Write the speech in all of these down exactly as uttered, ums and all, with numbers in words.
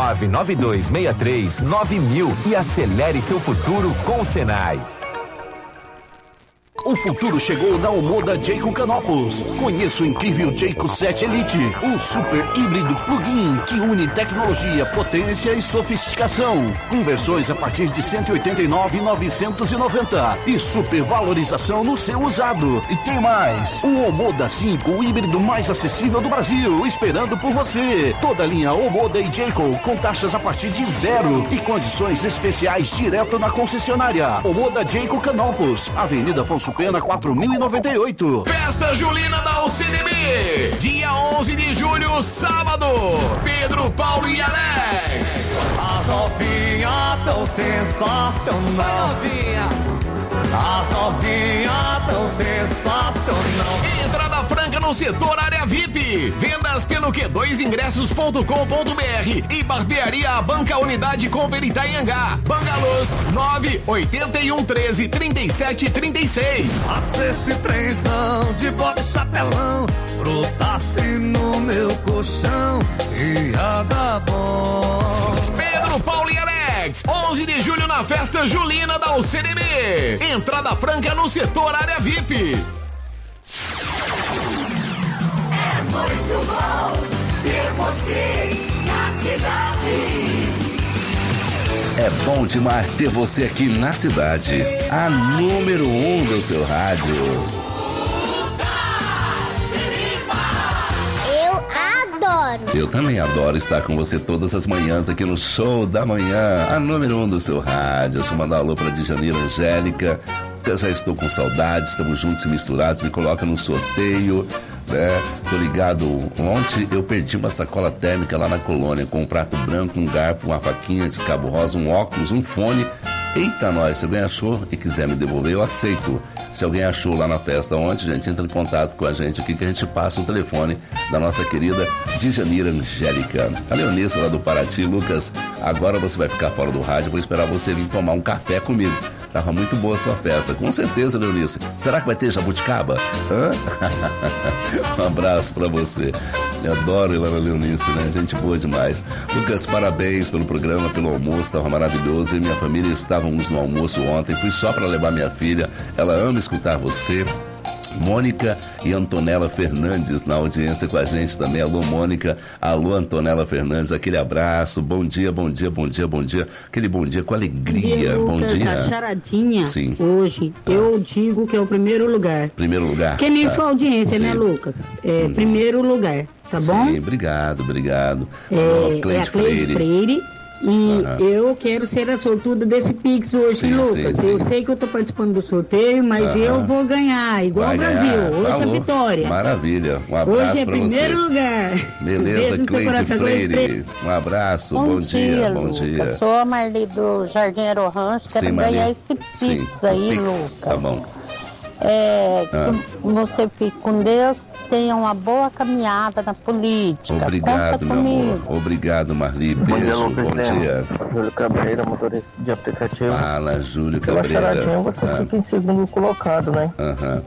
nove nove dois seis três nove mil e acelere seu futuro com o Senai. O futuro chegou na Omoda Jayco Canopus. Conheça o incrível Jayco sete Elite, um super híbrido plug-in que une tecnologia, potência e sofisticação. Com versões a partir de cento e oitenta e nove mil novecentos e noventa e super valorização no seu usado. E tem mais, o Omoda cinco, o híbrido mais acessível do Brasil, esperando por você. Toda a linha Omoda e Jayco com taxas a partir de zero e condições especiais direto na concessionária. Omoda Jayco Canopus, Avenida Afonso Pena quatro mil e noventa e oito. Festa Julina da U C D B, dia onze de julho, sábado. Pedro, Paulo e Alex. As novinhas tão sensacional. As novinhas tão sensacional. Entrada franca no setor área V I P. Vendas pelo Q dois ingressos ponto com ponto b r e Barbearia Banca Unidade Cooper Itanhangá. Bangalôs nove oito um treze trinta e sete trinta e seis. Esse trenzão de bota e chapelão brotasse no meu colchão ia dar bom. Pedro, Paulo e Alex, onze de julho na Festa Julina da U C D B. Entrada franca no setor área V I P. É muito bom ter você na cidade. É bom demais ter você aqui na cidade. A número um do seu rádio. Eu adoro. Eu também adoro estar com você todas as manhãs aqui no Show da Manhã, a número um do seu rádio. Deixa eu mandar um alô pra Djanira Angélica. Eu já estou com saudades, estamos juntos e misturados. Me coloca no sorteio, né? Tô ligado. Ontem eu perdi uma sacola térmica lá na colônia com um prato branco, um garfo, uma faquinha de cabo rosa, um óculos, um fone. Eita, nós, se alguém achou e quiser me devolver, eu aceito. Se alguém achou lá na festa ontem, gente, entra em contato com a gente aqui que a gente passa o telefone da nossa querida Djanira Angélica. A Leonissa lá do Paraty. Lucas, agora você vai ficar fora do rádio, vou esperar você vir tomar um café comigo. Tava muito boa a sua festa, com certeza, Leonice. Será que vai ter jabuticaba? Hã? Um abraço pra você. Eu adoro ir lá na Leonice, né? Gente boa demais. Lucas, parabéns pelo programa, pelo almoço, estava maravilhoso. Eu e minha família estávamos no almoço ontem, fui só pra levar minha filha. Ela ama escutar você. Mônica e Antonella Fernandes na audiência com a gente também. Alô, Mônica. Alô, Antonella Fernandes. Aquele abraço. Bom dia, bom dia, bom dia, bom dia. Aquele bom dia com alegria. Bom dia, bom dia. A charadinha. Sim. Hoje, tá. eu digo que é o primeiro lugar. Primeiro lugar. Que nem tá. sua audiência, Sim. né, Lucas? É, hum. Primeiro lugar, tá bom? Sim, obrigado, obrigado. É, oh, Cleide é a Cleide Freire. Freire. E uhum. eu quero ser a sortuda desse Pix hoje, sim, Lucas. sim, eu sim. sei que eu tô participando do sorteio, mas uhum. eu vou ganhar, igual Vai o Brasil. ganhar. Hoje Falou. é vitória. Maravilha. Um abraço hoje é pra primeiro você. lugar. Beleza, Cleide Freire. Um abraço. Bom, bom dia, dia, bom dia. Eu sou a Marli do Jardim Rancho, quero sim, ganhar esse Pix sim. aí, Pix. Lucas. Tá bom. É, ah. que você fique com Deus, tenha uma boa caminhada na política. Obrigado, Conta meu comigo. amor. Obrigado, Marli. Beijo, bom dia. Lucas bom dia. Júlio Cabreira, motorista de aplicativo. Fala, Júlio Pela Cabreira. charadinha você ah. fica em segundo colocado, né? Aham.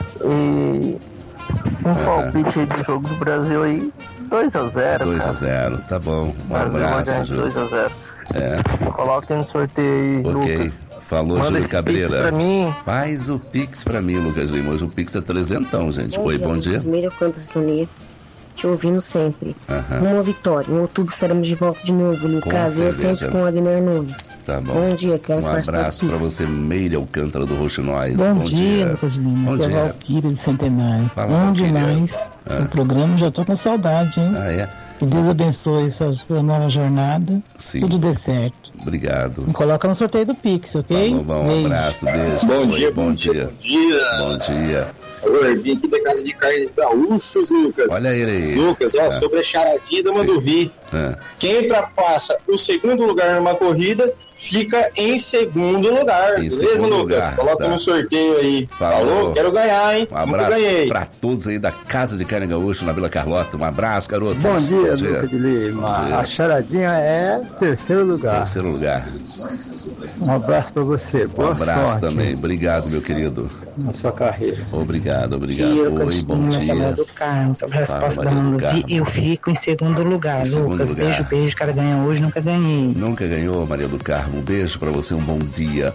E um uh-huh. palpite aí do jogo do Brasil aí, dois a zero. dois a zero, tá bom. Um Brasil abraço, Júlio. dois a zero. É. Coloque no sorteio aí, ok. Lucas. Falou, Manda Júlio Cabreira. Pix pra mim. Faz o Pix pra mim, Lucas Lima. Hoje o Pix é trezentão, gente. Bom Oi, dia, bom dia. Meira Cantos do Nê. Te ouvindo sempre. Uhum. Rumo à vitória. Em outubro estaremos de volta de novo. No Com caso, certeza. eu sempre com o Ademir Nunes. Tá bom. Bom dia, quero Um abraço pra você, Meire Alcântara do Roxinóis. Bom, Bom dia, dia, Lucas Lima. Bom dia. dia. Valquíria de Centenário. Fala, Bom Valquíria. demais. Ah. O programa já tô com saudade, hein? Ah, é? Que Deus abençoe essa sua nova jornada. Sim. Tudo dê certo. Obrigado. Me coloca no sorteio do Pix, ok? Falou, bom, um beijo. abraço, beijo. Bom Oi, dia, bom dia. Bom dia. Bom dia. Eu vim aqui da Casa de Carnes Gaúchos, Lucas. Olha ele aí. Lucas, ó, ah. sobre a charadinha da Manduvi. Ah. Quem ultrapassa o segundo lugar numa corrida, fica em segundo lugar. Em Beleza, segundo Lucas? lugar, Coloca tá. no sorteio aí. Falou. Falou? Quero ganhar, hein? Um abraço ganhei. pra todos aí da Casa de Carne Gaúcho, na Vila Carlota. Um abraço, garoto. Bom dia, Lucas de Lima. A charadinha é terceiro lugar. Terceiro lugar. Um abraço pra você. Boa Um abraço sorte também. Obrigado, meu querido. na sua carreira. Obrigado, obrigado. Dia, Oi, bom dia. Do Carmo, sobre a resposta Fala, da Maria do Manduvi, Carmo. eu fico em segundo lugar, Em segundo Lucas. lugar. Beijo, beijo. Cara, ganha hoje, nunca ganhei. Nunca ganhou, Maria do Carmo. Um beijo pra você, um bom dia.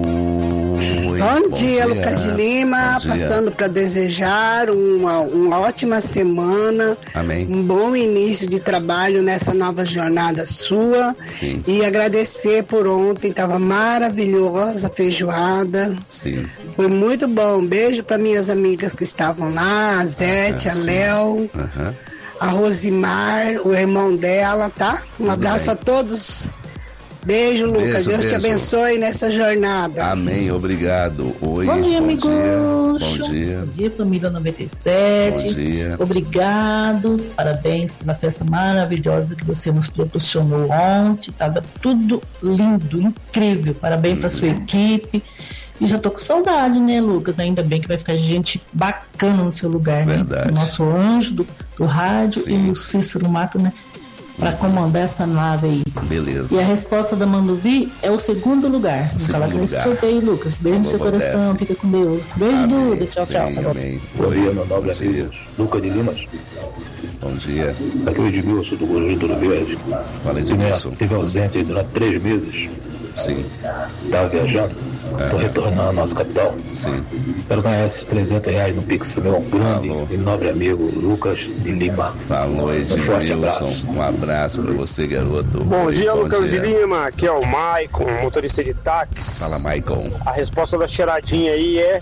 Oi, bom, bom dia, dia, Lucas de Lima. Bom passando para desejar uma, uma ótima semana. Amém. Um bom início de trabalho nessa nova jornada sua. Sim. E agradecer por ontem, estava maravilhosa a feijoada. Sim. Foi muito bom. Beijo para minhas amigas que estavam lá, a Zete, ah, a Léo, uhum. a Rosimar, o irmão dela, tá? Um Tudo abraço bem. a todos. Beijo, Lucas. Beijo, Deus beijo. te abençoe nessa jornada. Amém, obrigado. Oi, Bom dia, amigos. Bom dia. Bom dia, família noventa e sete. Bom dia. Obrigado. Parabéns pela festa maravilhosa que você nos proporcionou ontem. Tava tudo lindo, incrível. Parabéns hum. para sua equipe. E já tô com saudade, né, Lucas? Ainda bem que vai ficar gente bacana no seu lugar, Verdade. né? O nosso anjo do, do rádio. Sim. E o Cícero Mato, né? Para comandar essa nave aí. Beleza. E a resposta da Manduvi é o segundo lugar. Vamos falar com esse sorteio, Lucas. Beijo no seu coração, desce. fica com Deus. Beijo, Amém. Duda. Tchau, tchau. Amém, amém. Bom Oi, dia, meu nobre amigo. Lucas de Limas. Bom dia. Aqui é o Edmilson do Conjunto do Verde. Fala, Edmilson. Estive ausente aí durante três meses. Sim. Estava viajando. Estou retornando à nossa capital. Sim. Quero ganhar esses trezentos reais no Pix, meu grande Falou. e nobre amigo Lucas de Lima. Falou, Edmilson. Um abraço pra você, garoto. Bom Oi, dia, bom Lucas dia. de Lima. Aqui é o Maicon, motorista de táxi. Fala, Maicon. A resposta da cheiradinha aí é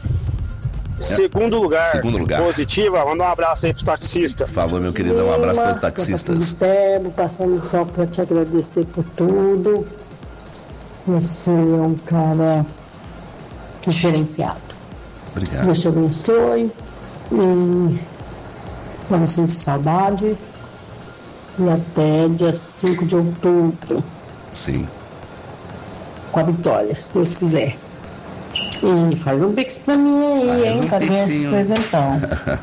segundo lugar. Segundo lugar. Positiva. Manda um abraço aí pros taxistas. Falou, meu querido. Um abraço para os taxistas. Pego, passando só para te agradecer por tudo. Você é um cara diferenciado. Obrigado. Deus te abençoe. E não sinto saudade. E até dia cinco de outubro. Sim. Com a vitória, se Deus quiser. E faz um pix pra mim aí, hein? um Quero ganhar esses presentão.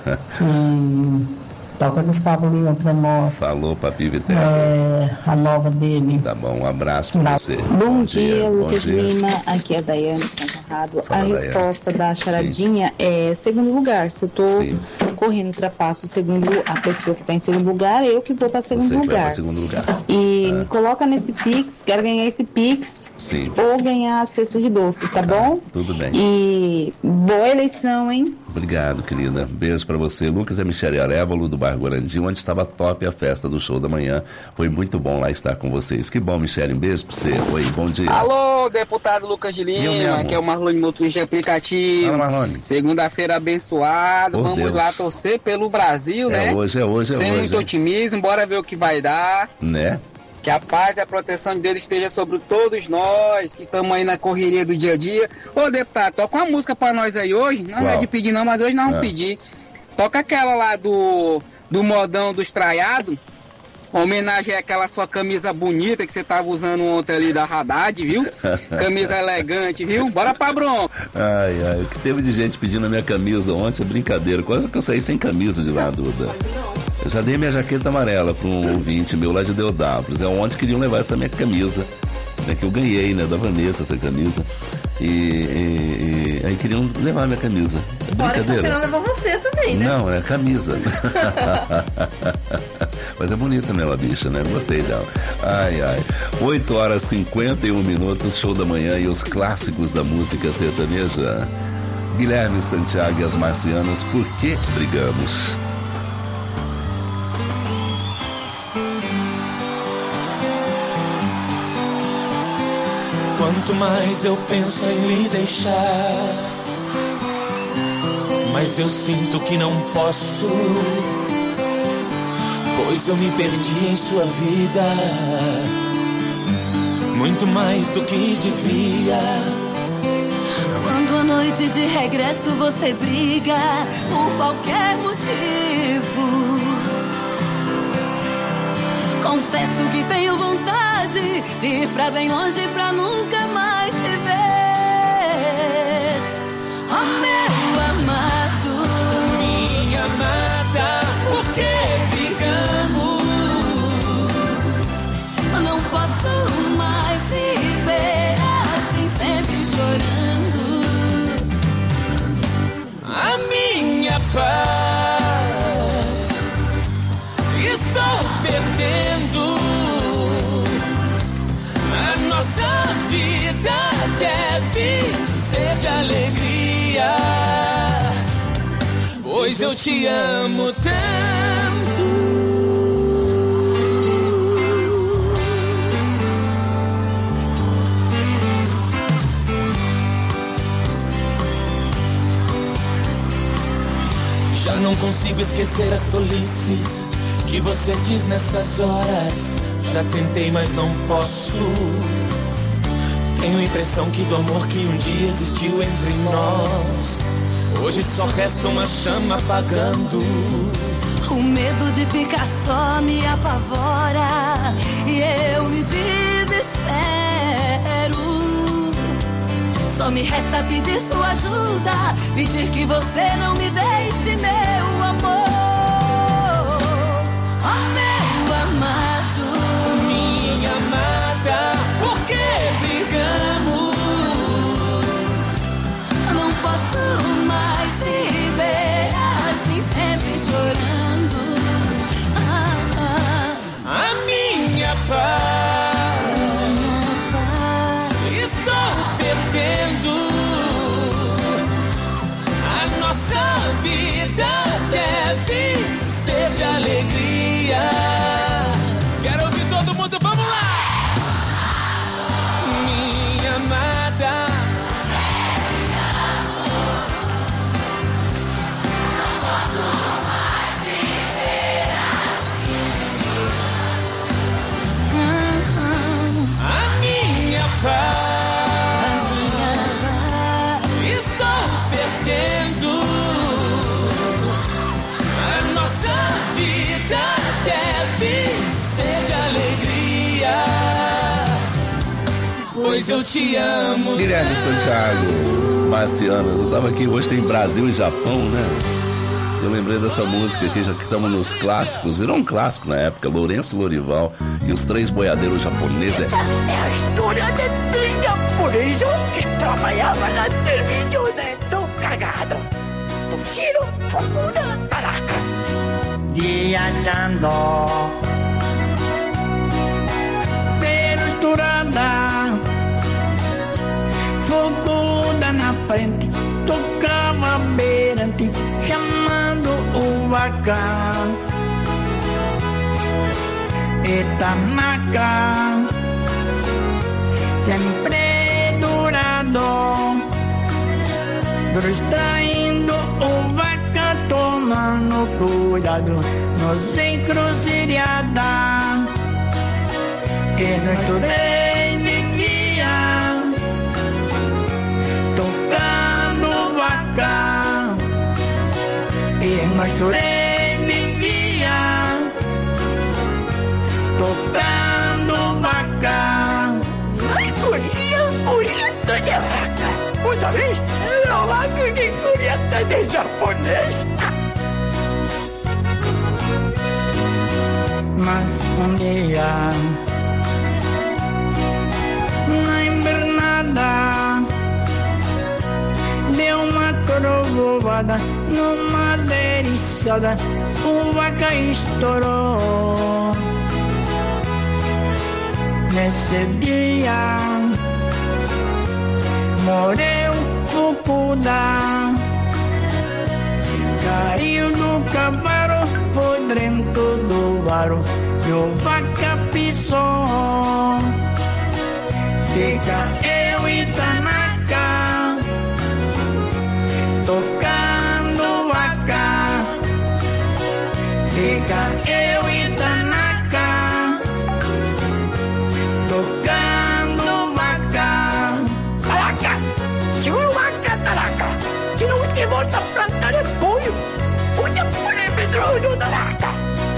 Hum, toca Gustavo Lima pra nós. Falou, Papi Viterbo. É, a nova dele. Tá bom, um abraço pra você. Bom, dia, Lucas bom dia. Lima. Aqui é a Daiane Santo Conrado. A Daiane. resposta da charadinha é segundo lugar. Se eu tô Sim. correndo, ultrapasso o segundo, a pessoa que tá em segundo lugar, eu que vou pra segundo Você que vai lugar. pra segundo lugar. E Ah. me coloca nesse Pix, quero ganhar esse Pix Sim. ou ganhar a cesta de doce, tá bom? Tudo bem. E boa eleição, hein? Obrigado, querida. Beijo pra você. Lucas e a Michele Arévalo, do bairro Guarandi, onde estava top a festa do show da manhã. Foi muito bom lá estar com vocês. Que bom, Michele. Um beijo pra você. Oi, bom dia. Alô, deputado Lucas de E eu Lima, mesmo? que é o Marlone Motorista de Aplicativo. Fala, Marlone. Segunda-feira abençoado. Por Vamos Deus. lá torcer pelo Brasil, É né? hoje, é hoje, é Sem hoje. muito otimismo, bora ver o que vai dar. Né? Que a paz e a proteção de Deus esteja sobre todos nós que estamos aí na correria do dia a dia. Ô, deputado, toca uma música pra nós aí hoje. Não Qual? é de pedir não, mas hoje nós vamos Ah. pedir. Toca aquela lá do, do modão do estraiado. Homenagem àquela sua camisa bonita que você tava usando ontem ali da Haddad, viu? Camisa elegante, viu? Bora pra bronca. Ai, ai. O que teve de gente pedindo a minha camisa ontem é brincadeira. Quase que eu saí sem camisa de lá, Duda. Eu já dei minha jaqueta amarela para um ouvinte meu lá de Deodápolis. É ontem queriam levar essa minha camisa, né, que eu ganhei, né, da Vanessa, essa camisa. E, e, e aí queriam levar a minha camisa. É Fora que tá brincadeira. querendo levar você também, né? Não, é camisa. Mas é bonita mesmo a bicha, né? Gostei dela. Ai, ai. oito horas e cinquenta e um minutos, show da manhã e os clássicos da música sertaneja. Guilherme Santiago e as Marcianas, Por que brigamos? Quanto mais eu penso em lhe deixar, mas eu sinto que não posso, pois eu me perdi em sua vida, muito mais do que devia. Quando à noite de regresso você briga por qualquer motivo, confesso que tenho vontade de ir pra bem longe pra nunca mais te ver. Oh, meu amado, minha amada, por que brigamos? não posso mais viver assim, sempre chorando. A minha paz estou perdendo. alegria, pois eu te amo tanto. Já não consigo esquecer as tolices que você diz nessas horas. Já tentei, mas não posso. Tenho a impressão que do amor que um dia existiu entre nós, hoje só resta uma chama apagando. O medo de ficar só me apavora e eu me desespero. Só me resta pedir sua ajuda, pedir que você não me deixe, meu amor. Oh, meu amado, minha amada, por que brigamos? Não posso mais viver assim, sempre chorando. Ah, ah. A minha paz, estou perdendo. A nossa vida deve ser de alegria. Quero ouvir todo mundo, vamos lá! Minha amada, não posso mais viver assim. A minha paz, a minha paz, estou perdendo. A nossa vida deve ser de alegria, pois eu te amo. Guilherme Santiago, Marcianas, eu tava aqui, hoje tem Brasil e Japão, né? Eu lembrei dessa música aqui, já que estamos nos clássicos, virou um clássico na época, Lourenço Lorival e os Três Boiadeiros Japoneses. Essa é a história de três japoneses que trabalhavam na televisão, né? Tô cagado. Toshiro, Fukuda, Tanaka. Viajando pela estrada, Fukuda na frente, tocava beirante, chamando o vaca. E Tanaka, sempre durado, distraindo o vaca, tomando cuidado nos encruzilhadas. E nosso rei vivia tocando vaca. E nosso rei vivia tocando vaca. Ai, curia, curieta de vaca. Outra vez, a vaca de curieta de japonês. Mas um dia, na invernada, deu uma trovoada numa derriçada, o vaca estourou. Nesse dia, morreu Fukuda, caiu do cavalo, foi dentro do varo, e o vaca pisou. Fica eu e Tanaka tocando vaca. Fica eu e Tanaka tocando vaca. Tanaka, segura o vaca, Tanaka. Se não te volta a plantar apoio, onde pode medroso, Tanaka.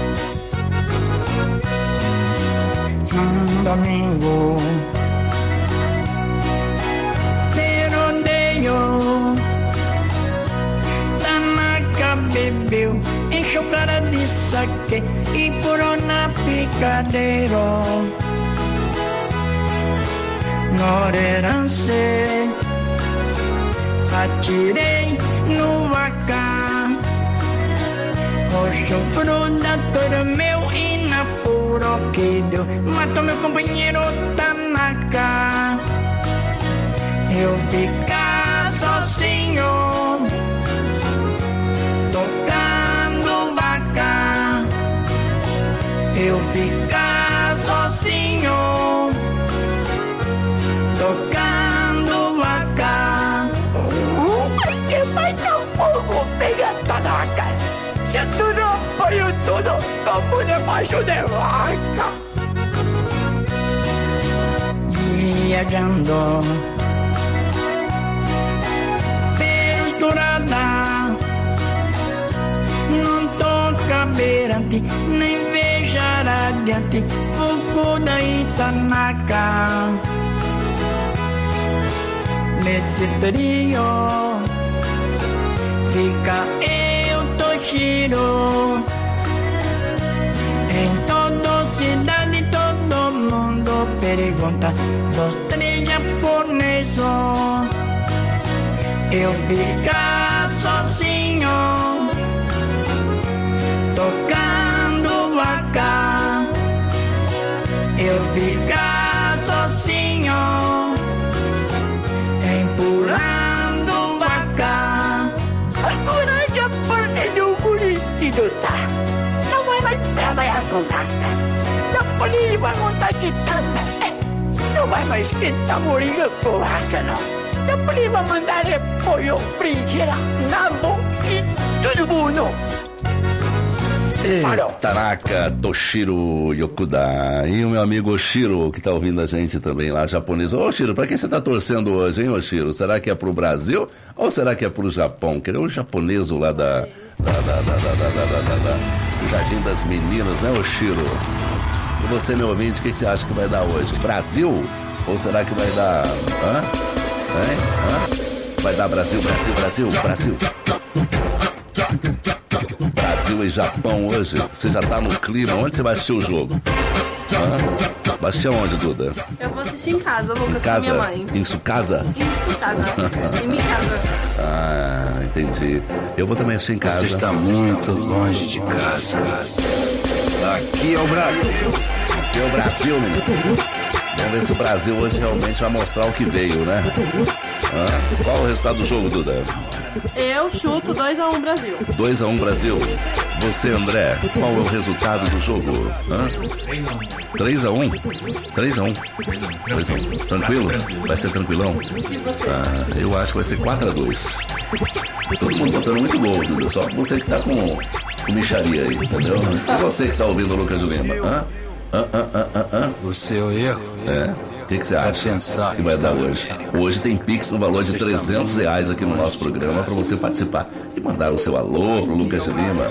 Um domingo Tanaka bebeu, encheu cara de saque e pulou na picadeiro. Ignorância, atirei no vaca. O chofro da dormeu e na puro que deu, matou meu companheiro Tanaka. Eu ficar sozinho macho de vaca. Viajando per strada, non tocca perante, nem vejar adiante, Fukuda e Tanaka. Nesse trio fica eu, Toshiro. Em toda cidade todo mundo pergunta dos três japoneses. Eu ficar sozinho tocando vaca. Eu ficar sozinho empurrando vaca. Agora japonês do curitido tá. Não vai mais trabalhar com vaca. Japonês vai montar guitarra. Não vai mais esquentar moringa com vaca, não. Japonês vai mandar repolho, frigideira, nabo e todo mundo. Tanaka, Toshiro Yokuda. E o meu amigo Oshiro, que tá ouvindo a gente também lá, japonês. Ô, Oshiro, pra quem você tá torcendo hoje, hein, Oshiro? Será que é pro Brasil ou será que é pro Japão? Queria um japonês lá da, da, da, da, da, da, da, da, da do Jardim das Meninas, né, Oshiro? E você, meu ouvinte, o que, que você acha que vai dar hoje? Brasil? Ou será que vai dar... Hã? Hein? Hã? Vai dar Brasil, Brasil, Brasil, Brasil. Brasil e Japão hoje. Você já tá no clima. Onde você vai assistir o jogo? Hã? Vai assistir aonde, Duda? Eu vou assistir em casa, Lucas, em casa? com minha mãe. Em sua casa? Em sua casa. Em minha casa. Ah, entendi. Eu vou também assistir em casa. Você está muito longe de casa. Aqui é o Brasil. Aqui é o Brasil, menino. Vamos ver se o Brasil hoje realmente vai mostrar o que veio, né? Ah, qual o resultado do jogo, Duda? Eu chuto dois a um Brasil. dois a um Brasil. Você, André, qual é o resultado do jogo? Hã? três a um? três a um. três a um. Tranquilo? Vai ser tranquilão? Ah, eu acho que vai ser quatro a dois. Todo mundo botando muito gol, Duda. Só você que tá com, com micharia aí, entendeu? E você que tá ouvindo o Lucas de Lima? Hã? Hã, hã, hã, hã, hã? O seu erro. É. O que, que você acha que vai dar hoje? Hoje tem Pix no valor de trezentos reais aqui no nosso programa para você participar e mandar o seu alô pro Lucas de Lima.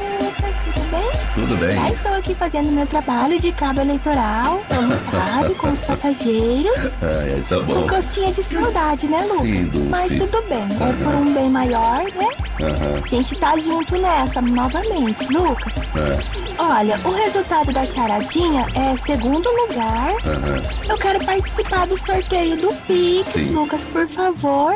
Tudo bem? Já estou aqui fazendo meu trabalho de cabo eleitoral, voluntário com os passageiros. Ai, ai, tá bom. Com gostinha de saudade, né, Lucas? Sim, Dulce. Mas tudo bem, é por um bem maior, né? Uhum. A gente tá junto nessa novamente, Lucas. Uhum. Olha, o resultado da charadinha é segundo lugar. Uhum. Eu quero participar do sorteio do Pix, Sim. Lucas, por favor.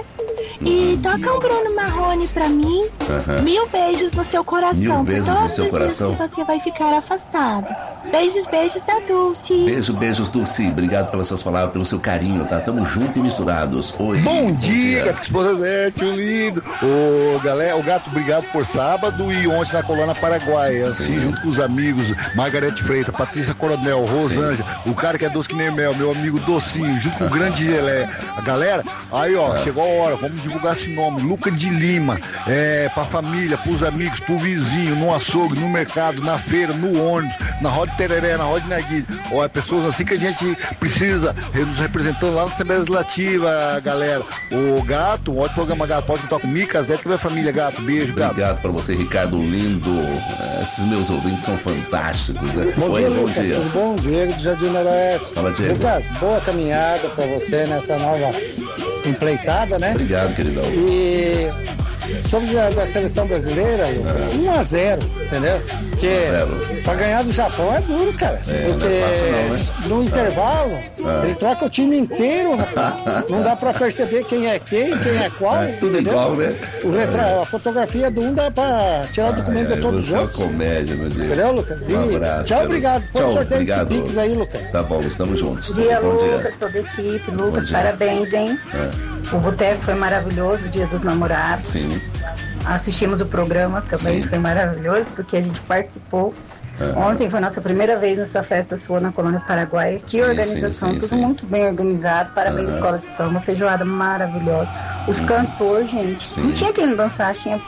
E toca um Bruno Marrone pra mim. Uhum. Mil beijos no seu coração. Mil beijos no seu coração. Que você vai ficar afastado. Beijos, beijos da Dulce. Beijo, beijos, Dulce. Obrigado pelas suas palavras, pelo seu carinho, tá? Tamo junto e misturados. Oi. Bom, bom dia, dia. Esposa Zé, tio lindo. Ô, galera, o gato, obrigado por sábado e ontem na Colônia Paraguaia. Assim, junto com os amigos, Margarete Freitas, Patrícia Coronel, Rosângela, o cara que é doce que nem mel, meu amigo Docinho, junto com o grande Gelé. A galera, aí ó, é. chegou a hora, vamos divulgar esse nome, Lucas de Lima, é, pra família, pros amigos, pro vizinho, no açougue, no mercado, na feira, no ônibus, na roda de tereré, na roda de narguilha. Ó, é pessoas assim que a gente precisa, nos representando lá na Assembleia Legislativa, galera. O Gato, um ótimo programa, Gato, pode contar comigo, Casdete, que é minha família, Gato, beijo, Gato. Obrigado pra você, Ricardo lindo. Esses meus ouvintes são fantásticos, né? Bom Oi, dia, bom Lucas, dia. tudo bom? Diego de Jardim Noroeste. Fala, Diego. Lucas, boa caminhada pra você nessa nova empreitada, né? Obrigado, queridão. E sobre a da seleção brasileira, Lucas, um a zero, entendeu? Porque pra ganhar do Japão é duro, cara. É, porque não é fácil não, né? no intervalo, Ah. ele troca o time inteiro, rapaz. Não dá pra perceber quem é quem, quem é qual. É, tudo entendeu? igual, né? O retra... A fotografia do um dá pra tirar o documento Ai, de todos os você é uma outros. comédia, meu Diego. Entendeu, Lucas? E Um abraço. tchau, garoto. obrigado. Foi Tchau, o sorteio obrigado. desse Pix aí, Lucas. Tá bom, estamos juntos. Bom dia, Bom Lucas, dia. toda a equipe. Lucas, dia. parabéns, hein? É. O boteco foi maravilhoso, o Dia dos Namorados. Sim. Assistimos o programa também, Sim. foi maravilhoso, porque a gente participou. Uhum. Ontem foi a nossa primeira vez nessa festa sua na Colônia Paraguaia. Que Sim, organização, sim, sim, tudo sim. muito bem organizado. Parabéns, Uhum. Escola de Samba, uma feijoada maravilhosa. Os cantores, gente, Sim. não tinha quem não dançasse, tinha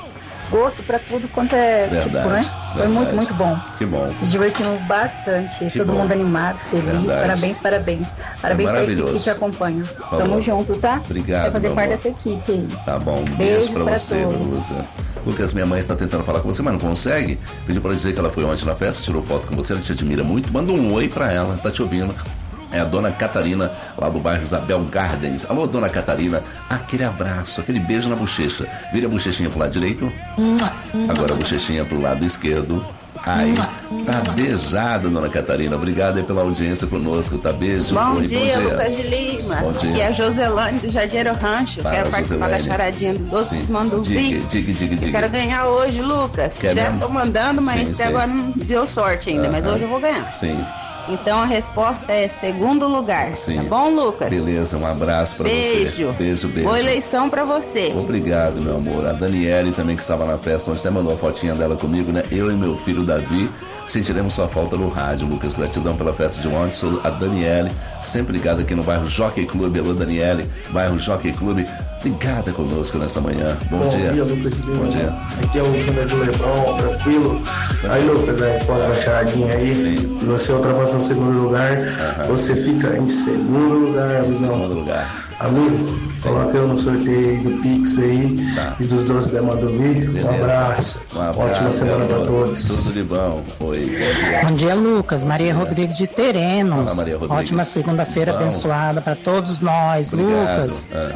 gosto pra tudo quanto é Verdade, tipo, né? Foi verdade. muito, muito bom. Que bom. Se divertimos bastante, Que todo bom. mundo animado, feliz. Verdade. Parabéns, parabéns. Parabéns pra equipe maravilhoso. que te acompanha. Falou. Tamo junto, tá? Obrigado, Vai fazer meu parte amor. dessa equipe aí. Tá bom, um beijo, Beijo pra, pra você, todos. Lusa. Lucas, minha mãe está tentando falar com você, mas não consegue. Pediu pra dizer que ela foi ontem na festa, tirou foto com você, ela te admira muito. Manda um oi pra ela, tá te ouvindo. É a dona Catarina, lá do bairro Isabel Gardens. Alô, dona Catarina, aquele abraço, aquele beijo na bochecha. Vira a bochechinha pro lado direito. Agora a bochechinha pro lado esquerdo. Aí, tá beijada, dona Catarina. Obrigado aí pela audiência conosco, tá? Beijo. Bom Oi, dia, Lucas de Lima. Bom dia. Aqui é a Joselane do Jardim Rancho. Para, Quero participar Joselane. da charadinha do Doces Sim. Manduvi. Diga, diga, diga, Eu diga. quero ganhar hoje, Lucas. Quer Já mesmo? tô mandando, mas Sim, até sim. agora não deu sorte ainda. Mas Aham. hoje eu vou ganhar. Sim, Então a resposta é segundo lugar. sim. Tá bom, Lucas? Beleza, um abraço pra Beijo. você. Beijo, beijo. Boa eleição pra você. Obrigado, meu amor. A Daniele também, que estava na festa, ontem até mandou a fotinha dela comigo, né? Eu e meu filho Davi sentiremos sua falta no rádio, Lucas. Gratidão pela festa de ontem. Sou a Daniele, sempre ligada aqui no bairro Jockey Club. Alô, Daniele, bairro Jockey Club, ligada conosco nessa manhã. Bom, Bom dia. dia, Lucas de Lima. Bom dia. Aqui é o Júnior do Lebron, tranquilo. Aí, Lucas, a resposta da charadinha aí. Sim. Se você ultrapassar o segundo lugar, você fica em segundo lugar, amigão. Segundo lugar. Amigo, coloca eu no sorteio aí do Pix aí Tá. e dos doces da Manduvi. Um Beleza. abraço. Um abraço, Ótima semana meu pra amor. todos. Tudo de bom. Oi, bom dia. Bom dia, Lucas. Maria dia. Rodrigues de Terenos. Fala, Maria Rodrigues. Ótima segunda-feira Bom. abençoada para todos nós, Obrigado. Lucas. Ah,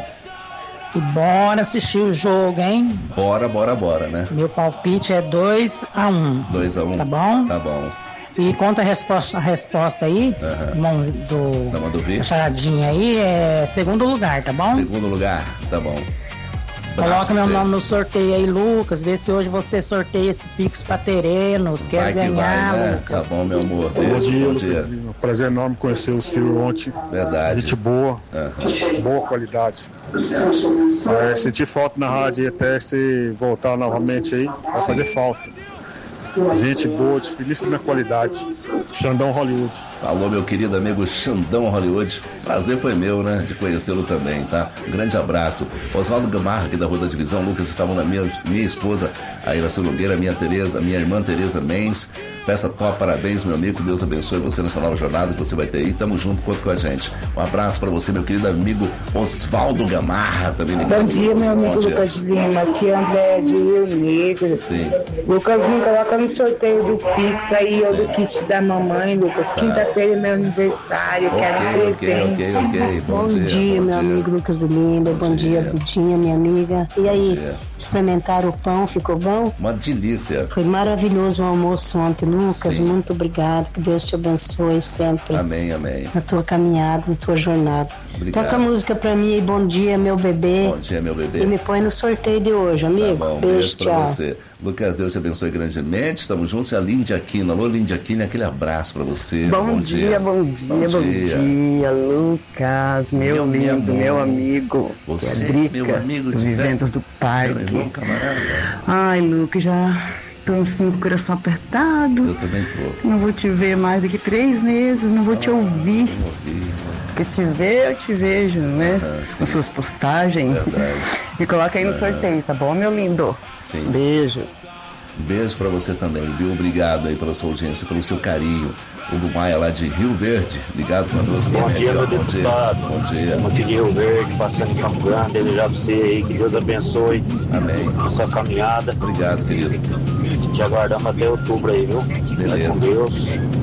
E bora assistir o jogo, hein? bora, bora, bora, né? Meu palpite é dois a um. dois a um. Tá bom? Tá bom. E conta a resposta, a resposta aí, Aham. irmão, do, Da Manduvi? da charadinha aí, é segundo lugar, tá bom? Segundo lugar, tá bom. Coloca Abraço meu pra você. nome no sorteio aí, Lucas. Vê se hoje você sorteia esse Pix pra Terenos. Quer Vai que ganhar, vai, né? Lucas. Tá bom, meu amor. Bom Beijo, dia, bom Lucas dia. Lima. Prazer enorme conhecer o senhor ontem. Verdade. Gente boa, Ah. boa qualidade. É, senti falta na rádio e até se voltar novamente aí, vai fazer falta. Gente boa, de finíssima qualidade. Xandão Hollywood. Alô, meu querido amigo Xandão Hollywood. Prazer foi meu, né? De conhecê-lo também, tá? Um grande abraço. Oswaldo Gamarra, aqui da Rua da Divisão. Lucas, estavam na minha, minha esposa, a Iraci Nogueira, minha Tereza, minha irmã Tereza Mendes. Festa top, parabéns, meu amigo. Deus abençoe você nessa nova jornada que você vai ter aí. Tamo junto, conta com a gente. Um abraço pra você, meu querido amigo Oswaldo Gamarra, também ligado. Bom dia, meu amigo Bom dia. Lucas de Lima. Aqui é André de Rio Negro. Sim. Lucas, me coloca no sorteio do Pix aí, ou do kit da mamãe, Lucas. Quinta-feira é meu aniversário, quero um Ok, ok, presente. ok, ok. Bom, Bom dia, dia, bom meu dia. amigo Lucas de Lima. Bom, dia, Dudinha, minha amiga. E aí, dia. experimentaram o pão? Ficou bom? Uma delícia. Foi maravilhoso o almoço ontem, Lucas. Sim. Muito obrigado. Que Deus te abençoe sempre Amém, amém. na tua caminhada, na tua jornada. Obrigado. Toca a música pra mim aí. Bom dia, meu bebê. Bom dia, meu bebê. E me põe no sorteio de hoje, amigo. Tá bom, beijo, beijo pra tchau. você. Lucas, Deus te abençoe grandemente. Estamos juntos. E a Lindy Aquino. Alô, Lindy Aquino, aquele abraço pra você. Bom, dia, bom dia, bom dia, Lucas, meu, Meu, meu lindo, amor. meu amigo, Você, que é Drica, meu amigo de do Vivendas fé. do Parque. Meu irmão, camarada. Ai, Lucas, já tô assim, com o coração apertado. Eu também tô. Não vou te ver mais daqui três meses, não vou te ouvir. Vamos ouvir. Porque te ver, eu te vejo, né? Ah, sim. Nas suas postagens. Verdade. Me coloca aí no Ah. sorteio, tá bom, meu lindo? Sim. Beijo. Beijo pra você também, viu? Obrigado aí pela sua audiência, pelo seu carinho. Hugo Maia lá de Rio Verde, ligado com a nossa Bom dia, meu bom dia. deputado. Bom dia. Estamos aqui de Rio Verde, passando em Campo Grande, desejar pra você aí, que Deus abençoe Amém. a sua caminhada. Obrigado, querido. Te aguardamos até outubro aí, viu? Beleza. Vai com Deus.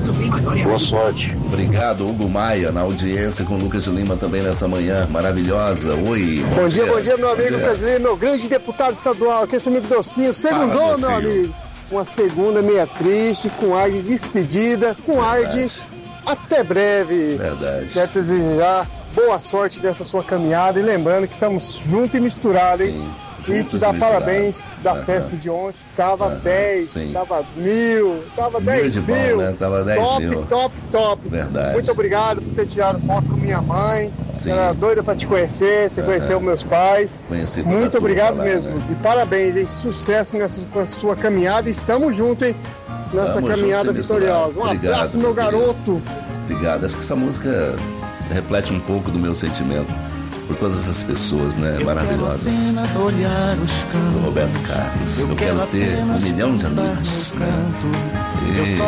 Boa sorte. Obrigado, Hugo Maia, na audiência com o Lucas de Lima também nessa manhã maravilhosa. Oi. Bom dia, bom dia, meu amigo Bom dia. Lucas Lima, meu grande deputado estadual, aqui é esse amigo Docinho, segundou, Fala, meu Docinho. amigo. Uma segunda meia triste, com ar de despedida, com ar de até breve. Verdade. Quero desejar boa sorte dessa sua caminhada e lembrando que estamos juntos e misturados, hein? E juntos te e dar misturados. parabéns da Aham. festa de ontem. Tava Aham, dez, sim. tava mil, tava Mil dez de bom, mil. né? Tava dez top, mil. top, top. Verdade. Muito obrigado por ter tirado foto com minha mãe. Sim. Era doida pra te conhecer, você Aham. conheceu meus pais. Conheci toda a Muito turma obrigado lá, mesmo. né? E parabéns, hein? Sucesso nessa com a sua caminhada. Estamos juntos, hein? Nessa Tamo caminhada junto e vitoriosa. Um misturado. Obrigado, abraço, meu meu querido. garoto. Obrigado. Acho que essa música reflete um pouco do meu sentimento. por todas essas pessoas, né, maravilhosas. Do Roberto Carlos. Eu quero ter um milhão de amigos, né? E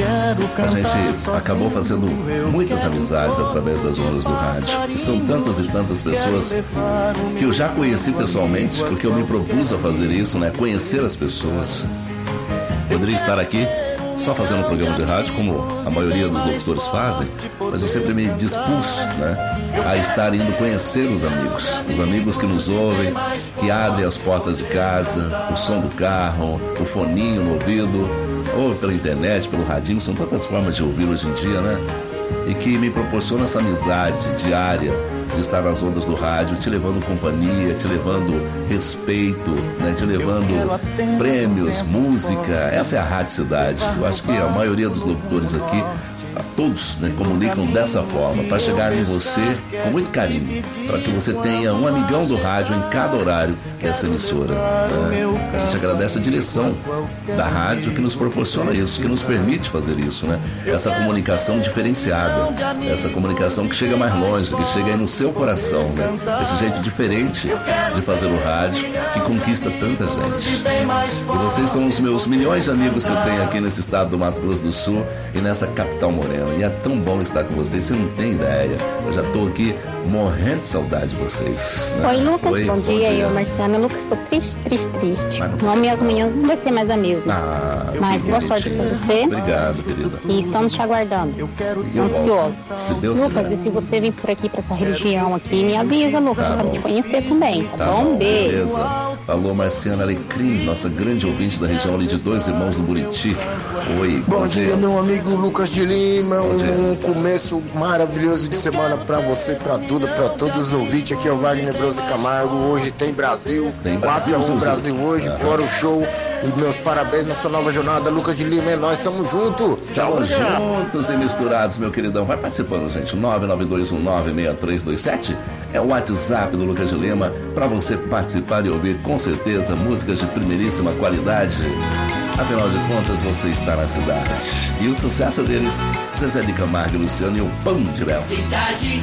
a gente acabou fazendo muitas amizades através das ondas do rádio. E são tantas e tantas pessoas que eu já conheci pessoalmente, porque eu me propus a fazer isso, né? Conhecer as pessoas. Poderia estar aqui só fazendo um programa de rádio, como a maioria dos locutores fazem, mas eu sempre me dispus, né, a estar indo conhecer os amigos, os amigos que nos ouvem, que abrem as portas de casa, o som do carro, o foninho no ouvido, ou pela internet, pelo radinho, são tantas formas de ouvir hoje em dia, né? E que me proporciona essa amizade diária de estar nas ondas do rádio, te levando companhia, te levando respeito, né? Te levando prêmios, música. Essa é a Rádio Cidade. Eu acho que a maioria dos locutores aqui, a todos, né, comunicam dessa forma, para chegar em você com muito carinho, para que você tenha um amigão do rádio em cada horário dessa emissora, né? A gente agradece a direção da rádio que nos proporciona isso, que nos permite fazer isso, né? Essa comunicação diferenciada, essa comunicação que chega mais longe, que chega aí no seu coração, né? Esse jeito diferente de fazer o rádio que conquista tanta gente. E vocês são os meus milhões de amigos que eu tenho aqui nesse estado do Mato Grosso do Sul e nessa capital morena. E é tão bom estar com vocês, você não tem ideia. Eu já tô aqui morrendo de saudade de vocês, né? Oi, Lucas, Oi, bom, bom dia. dia. Eu, Marciana. Lucas, tô triste, triste, triste. Não, minhas manhãs não vai ser mais a mesma. Ah, Mas boa sorte pra você. Obrigado, querida. E estamos te aguardando. Ansiosos. Se Deus Lucas, quiser. e se você vir por aqui pra essa região aqui, me avisa, Lucas, Tá pra bom. te conhecer também, tá, Tá bom? bom, Beijo. beleza. Alô, Marciana Alecrim, nossa grande ouvinte da região ali de Dois Irmãos do Buriti. Oi, bom, Bom dia, meu amigo Lucas de Lima. Bom dia. Um começo maravilhoso de semana pra você, pra tudo, pra todos os ouvintes. Aqui é o Wagner Bros de Camargo. Hoje tem Brasil. Tem quatro a um Brasil, Brasil hoje, Aham. fora o show. E meus parabéns na sua nova jornada, Lucas de Lima. É nós, tamo junto. Tchau, Tamo galera. juntos e misturados, meu queridão. Vai participando, gente. nove nove dois um nove seis três dois sete é o WhatsApp do Lucas de Lima para você participar e ouvir com certeza músicas de primeiríssima qualidade. Afinal de contas, você está na cidade. E o sucesso deles, Zezé de Camargo e Luciano e o Pão de Mel. Cidade.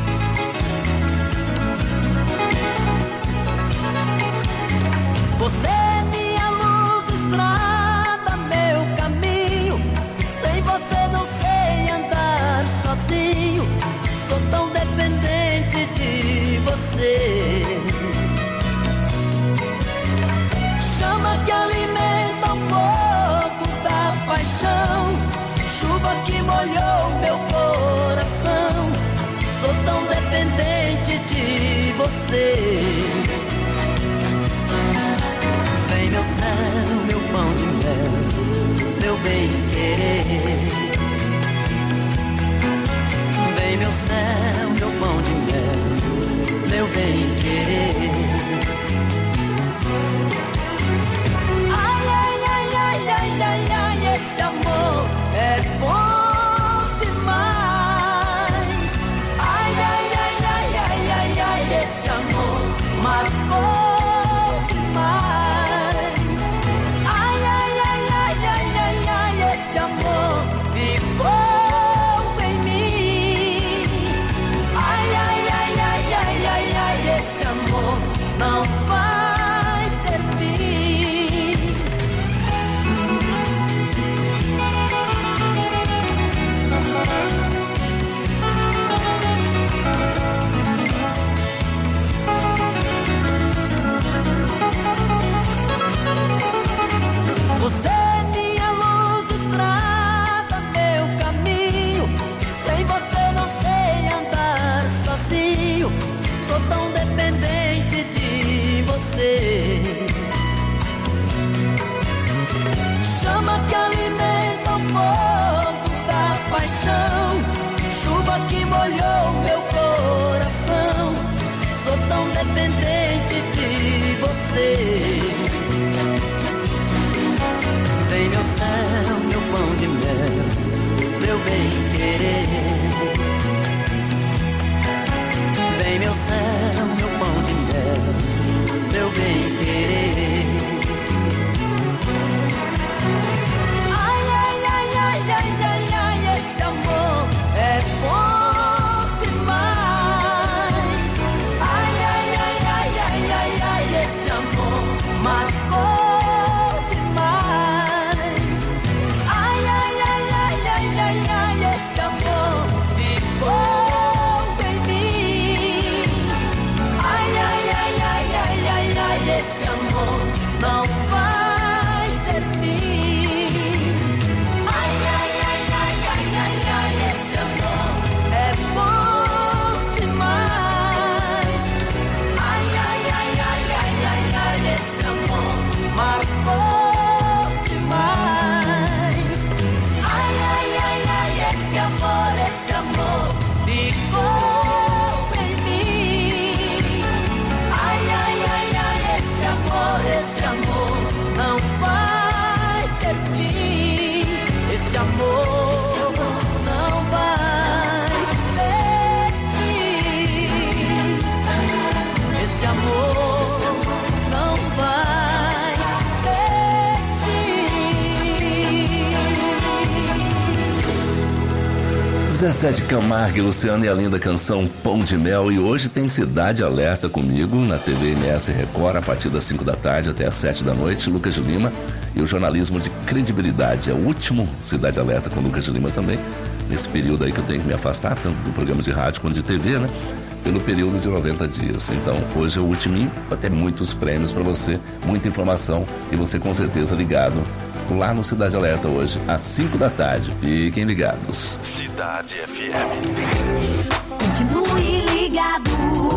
Você é minha luz, estrada, meu caminho. Sem você não sei andar sozinho. Sou tão dependente de você. Chama que alimenta o fogo da paixão. Chuva que molhou meu coração. Sou tão dependente de você. Vem meu céu, meu pão de mel, meu bem querer. Vem meu céu, meu pão de mel, meu bem querer. Ai, ai, ai, ai, ai, ai, ai, esse amor é bom demais. Ai, ai, ai, ai, ai, ai, ai, esse amor marcou. Esse amor ficou em mim. Ai, ai, ai, ai, ai, ai, ai, esse amor não vai ter fim. Você sou tão dependente de você. Chama que alimenta o fogo da paixão. Chuva que molhou meu coração. Sou tão dependente de você. Vem meu céu, meu pão de mel, meu bem querer. Vem meu céu, meu pão de mel, meu bem querer. Ai, ai, ai, ai, ai, ai, ai, esse amor é bom demais. Ai, Zezé de Camargo e Luciano e a linda canção Pão de Mel. E hoje tem Cidade Alerta comigo na T V M S Record a partir das cinco da tarde até as sete da noite. Lucas de Lima e o jornalismo de credibilidade. É o último Cidade Alerta com Lucas de Lima também. Nesse período aí que eu tenho que me afastar, tanto do programa de rádio quanto de T V, né? Pelo período de noventa dias. Então, hoje é o ultiminho, vai ter muitos prêmios para você, muita informação e você com certeza ligado lá no Cidade Alerta hoje, às cinco da tarde. Fiquem ligados. Cidade F M. Continue ligado.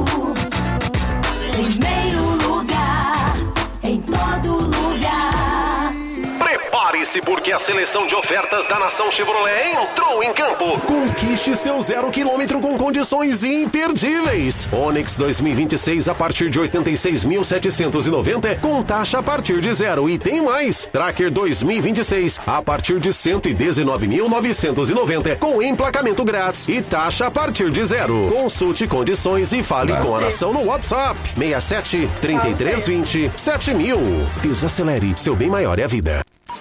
Primeiro lugar, em todo lugar. Prepare-se porque a seleção de ofertas da Nação Chevrolet entrou em campo. Conquiste seu zero quilômetro com condições imperdíveis. Onix dois mil e vinte e seis a partir de oitenta e seis mil setecentos e noventa com taxa a partir de zero. E tem mais. Tracker dois mil e vinte e seis a partir de cento e dezenove mil novecentos e noventa com emplacamento grátis e taxa a partir de zero. Consulte condições e fale com a Nação no WhatsApp seis sete, três três dois zero, sete mil. Desacelere, seu bem maior é a vida.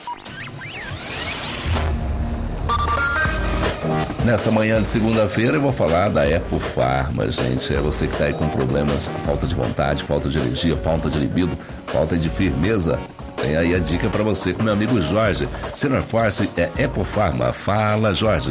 Nessa manhã de segunda-feira eu vou falar da Epofarma, gente. É você que está aí com problemas, falta de vontade, falta de energia, falta de libido, falta de firmeza. Tem aí a dica para você com meu amigo Jorge. Senior Force é Epofarma. Fala, Jorge.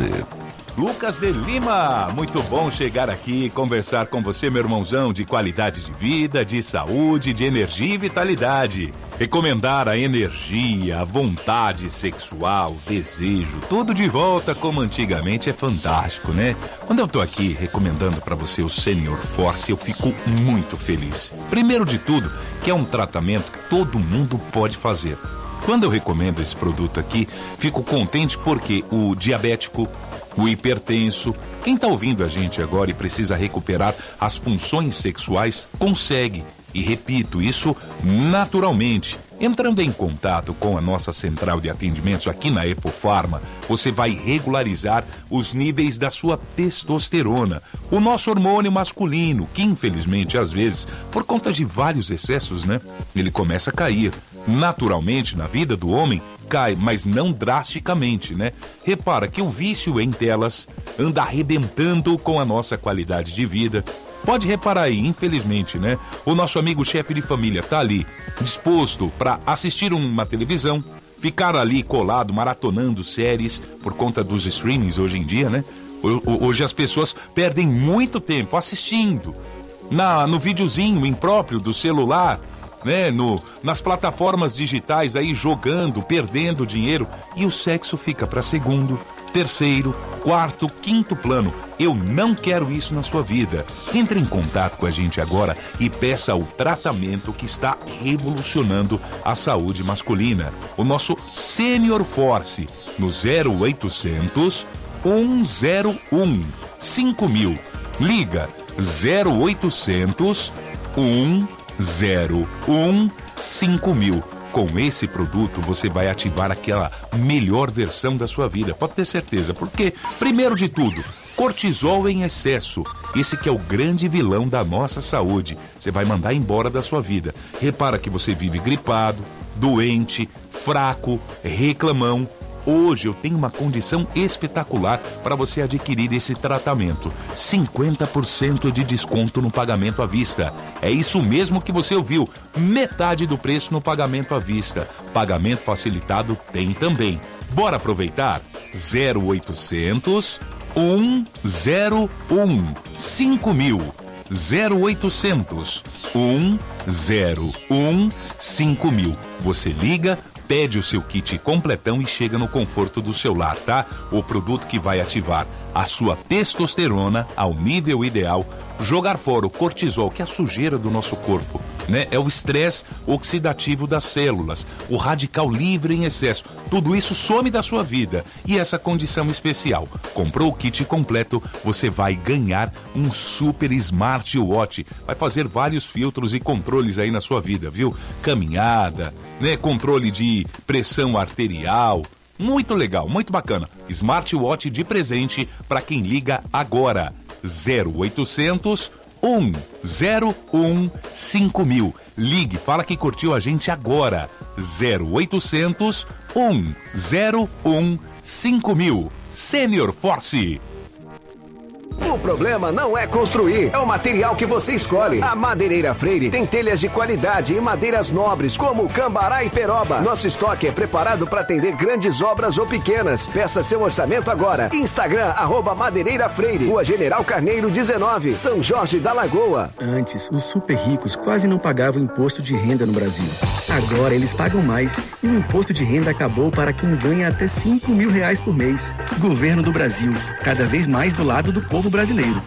Lucas de Lima, muito bom chegar aqui e conversar com você, meu irmãozão, de qualidade de vida, de saúde, de energia e vitalidade. Recomendar a energia, a vontade sexual, desejo, tudo de volta como antigamente é fantástico, né? Quando eu tô aqui recomendando para você o Senior Force, eu fico muito feliz. Primeiro de tudo, que é um tratamento que todo mundo pode fazer. Quando eu recomendo esse produto aqui, fico contente porque o diabético, o hipertenso, quem tá ouvindo a gente agora e precisa recuperar as funções sexuais, consegue. E repito, isso naturalmente. Entrando em contato com a nossa central de atendimentos aqui na Epofarma, você vai regularizar os níveis da sua testosterona, o nosso hormônio masculino, que infelizmente às vezes, por conta de vários excessos, né, ele começa a cair. Naturalmente, na vida do homem, cai, mas não drasticamente, né? Repara que o vício em telas anda arrebentando com a nossa qualidade de vida. Pode reparar aí, infelizmente, né? O nosso amigo chefe de família tá ali, disposto para assistir uma televisão, ficar ali colado, maratonando séries, por conta dos streamings hoje em dia, né? Hoje as pessoas perdem muito tempo assistindo, na, no videozinho impróprio do celular, né? No, nas plataformas digitais aí, jogando, perdendo dinheiro, e o sexo fica para segundo, terceiro, quarto, quinto plano. Eu não quero isso na sua vida. Entre em contato com a gente agora e peça o tratamento que está revolucionando a saúde masculina. O nosso Senior Force no zero oitocentos, cento e um, cinco mil. Liga zero oitocentos, cento e um, cinco mil. Com esse produto, você vai ativar aquela melhor versão da sua vida. Pode ter certeza, porque, primeiro de tudo, cortisol em excesso. Esse que é o grande vilão da nossa saúde. Você vai mandar embora da sua vida. Repara que você vive gripado, doente, fraco, reclamão. Hoje eu tenho uma condição espetacular para você adquirir esse tratamento. cinquenta por cento de desconto no pagamento à vista. É isso mesmo que você ouviu. Metade do preço no pagamento à vista. Pagamento facilitado tem também. Bora aproveitar? zero oitocentos, cento e um, cinco mil. zero oitocentos, cento e um, cinco mil. Você liga, pede o seu kit completão e chega no conforto do seu lar, tá? O produto que vai ativar a sua testosterona ao nível ideal, jogar fora o cortisol, que é a sujeira do nosso corpo, né? É o estresse oxidativo das células, o radical livre em excesso. Tudo isso some da sua vida. E essa condição especial. Comprou o kit completo, você vai ganhar um super smartwatch. Vai fazer vários filtros e controles aí na sua vida, viu? Caminhada, né? Controle de pressão arterial. Muito legal, muito bacana. Smartwatch de presente para quem liga agora. zero oitocentos, cento e um, cinco mil. Ligue, fala que curtiu a gente agora. zero oitocentos, cento e um, cinco mil. Senior Force. O problema não é construir, é o material que você escolhe. A Madeireira Freire tem telhas de qualidade e madeiras nobres, como cambará e peroba. Nosso estoque é preparado para atender grandes obras ou pequenas. Peça seu orçamento agora. Instagram, arroba Madeireira Freire, Rua General Carneiro dezenove, São Jorge da Lagoa. Antes, os super ricos quase não pagavam imposto de renda no Brasil. Agora eles pagam mais e o imposto de renda acabou para quem ganha até cinco mil reais por mês. Governo do Brasil, cada vez mais do lado do povo brasileiro.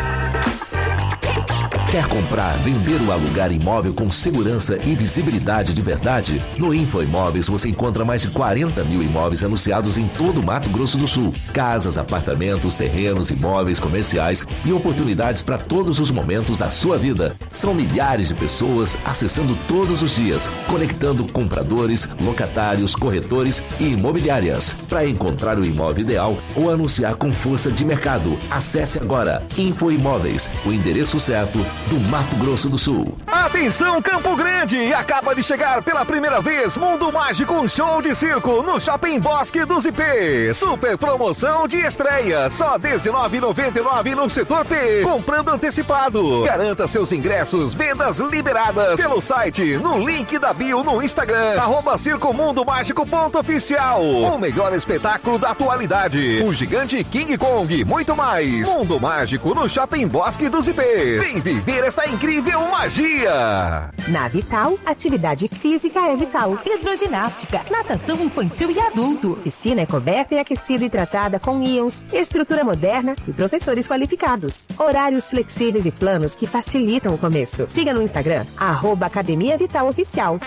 Quer comprar, vender ou alugar imóvel com segurança e visibilidade de verdade? No InfoImóveis você encontra mais de quarenta mil imóveis anunciados em todo o Mato Grosso do Sul. Casas, apartamentos, terrenos, imóveis comerciais e oportunidades para todos os momentos da sua vida. São milhares de pessoas acessando todos os dias, conectando compradores, locatários, corretores e imobiliárias. Para encontrar o imóvel ideal ou anunciar com força de mercado, acesse agora InfoImóveis, o endereço certo do Mato Grosso do Sul. Atenção, Campo Grande! Acaba de chegar pela primeira vez Mundo Mágico, um show de circo no Shopping Bosque dos I P. Super promoção de estreia, só dezenove reais e noventa e nove centavos no setor P. Comprando antecipado. Garanta seus ingressos, vendas liberadas pelo site, no link da bio no Instagram, arroba Circo Mundo Mágico ponto oficial. O melhor espetáculo da atualidade. O gigante King Kong, muito mais. Mundo Mágico no Shopping Bosque dos I P. Vem viver esta incrível magia! Na Vital, atividade física é vital. Hidroginástica, natação infantil e adulto. Piscina é coberta e aquecida e tratada com íons, estrutura moderna e professores qualificados. Horários flexíveis e planos que facilitam o começo. Siga no Instagram, arroba Academia Vital Oficial.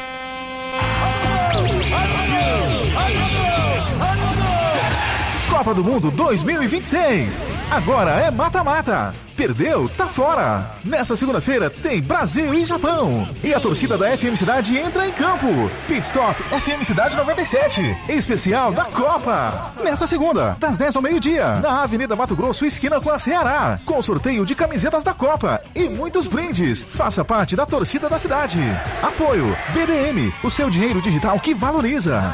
Copa do Mundo dois mil e vinte e seis. Agora é mata-mata. Perdeu, tá fora. Nessa segunda-feira tem Brasil e Japão. E a torcida da F M Cidade entra em campo. Pit Stop F M Cidade noventa e sete. Especial da Copa. Nesta segunda, das dez ao meio-dia, na Avenida Mato Grosso, esquina com a Ceará. Com sorteio de camisetas da Copa e muitos brindes. Faça parte da torcida da cidade. Apoio B D M, o seu dinheiro digital que valoriza.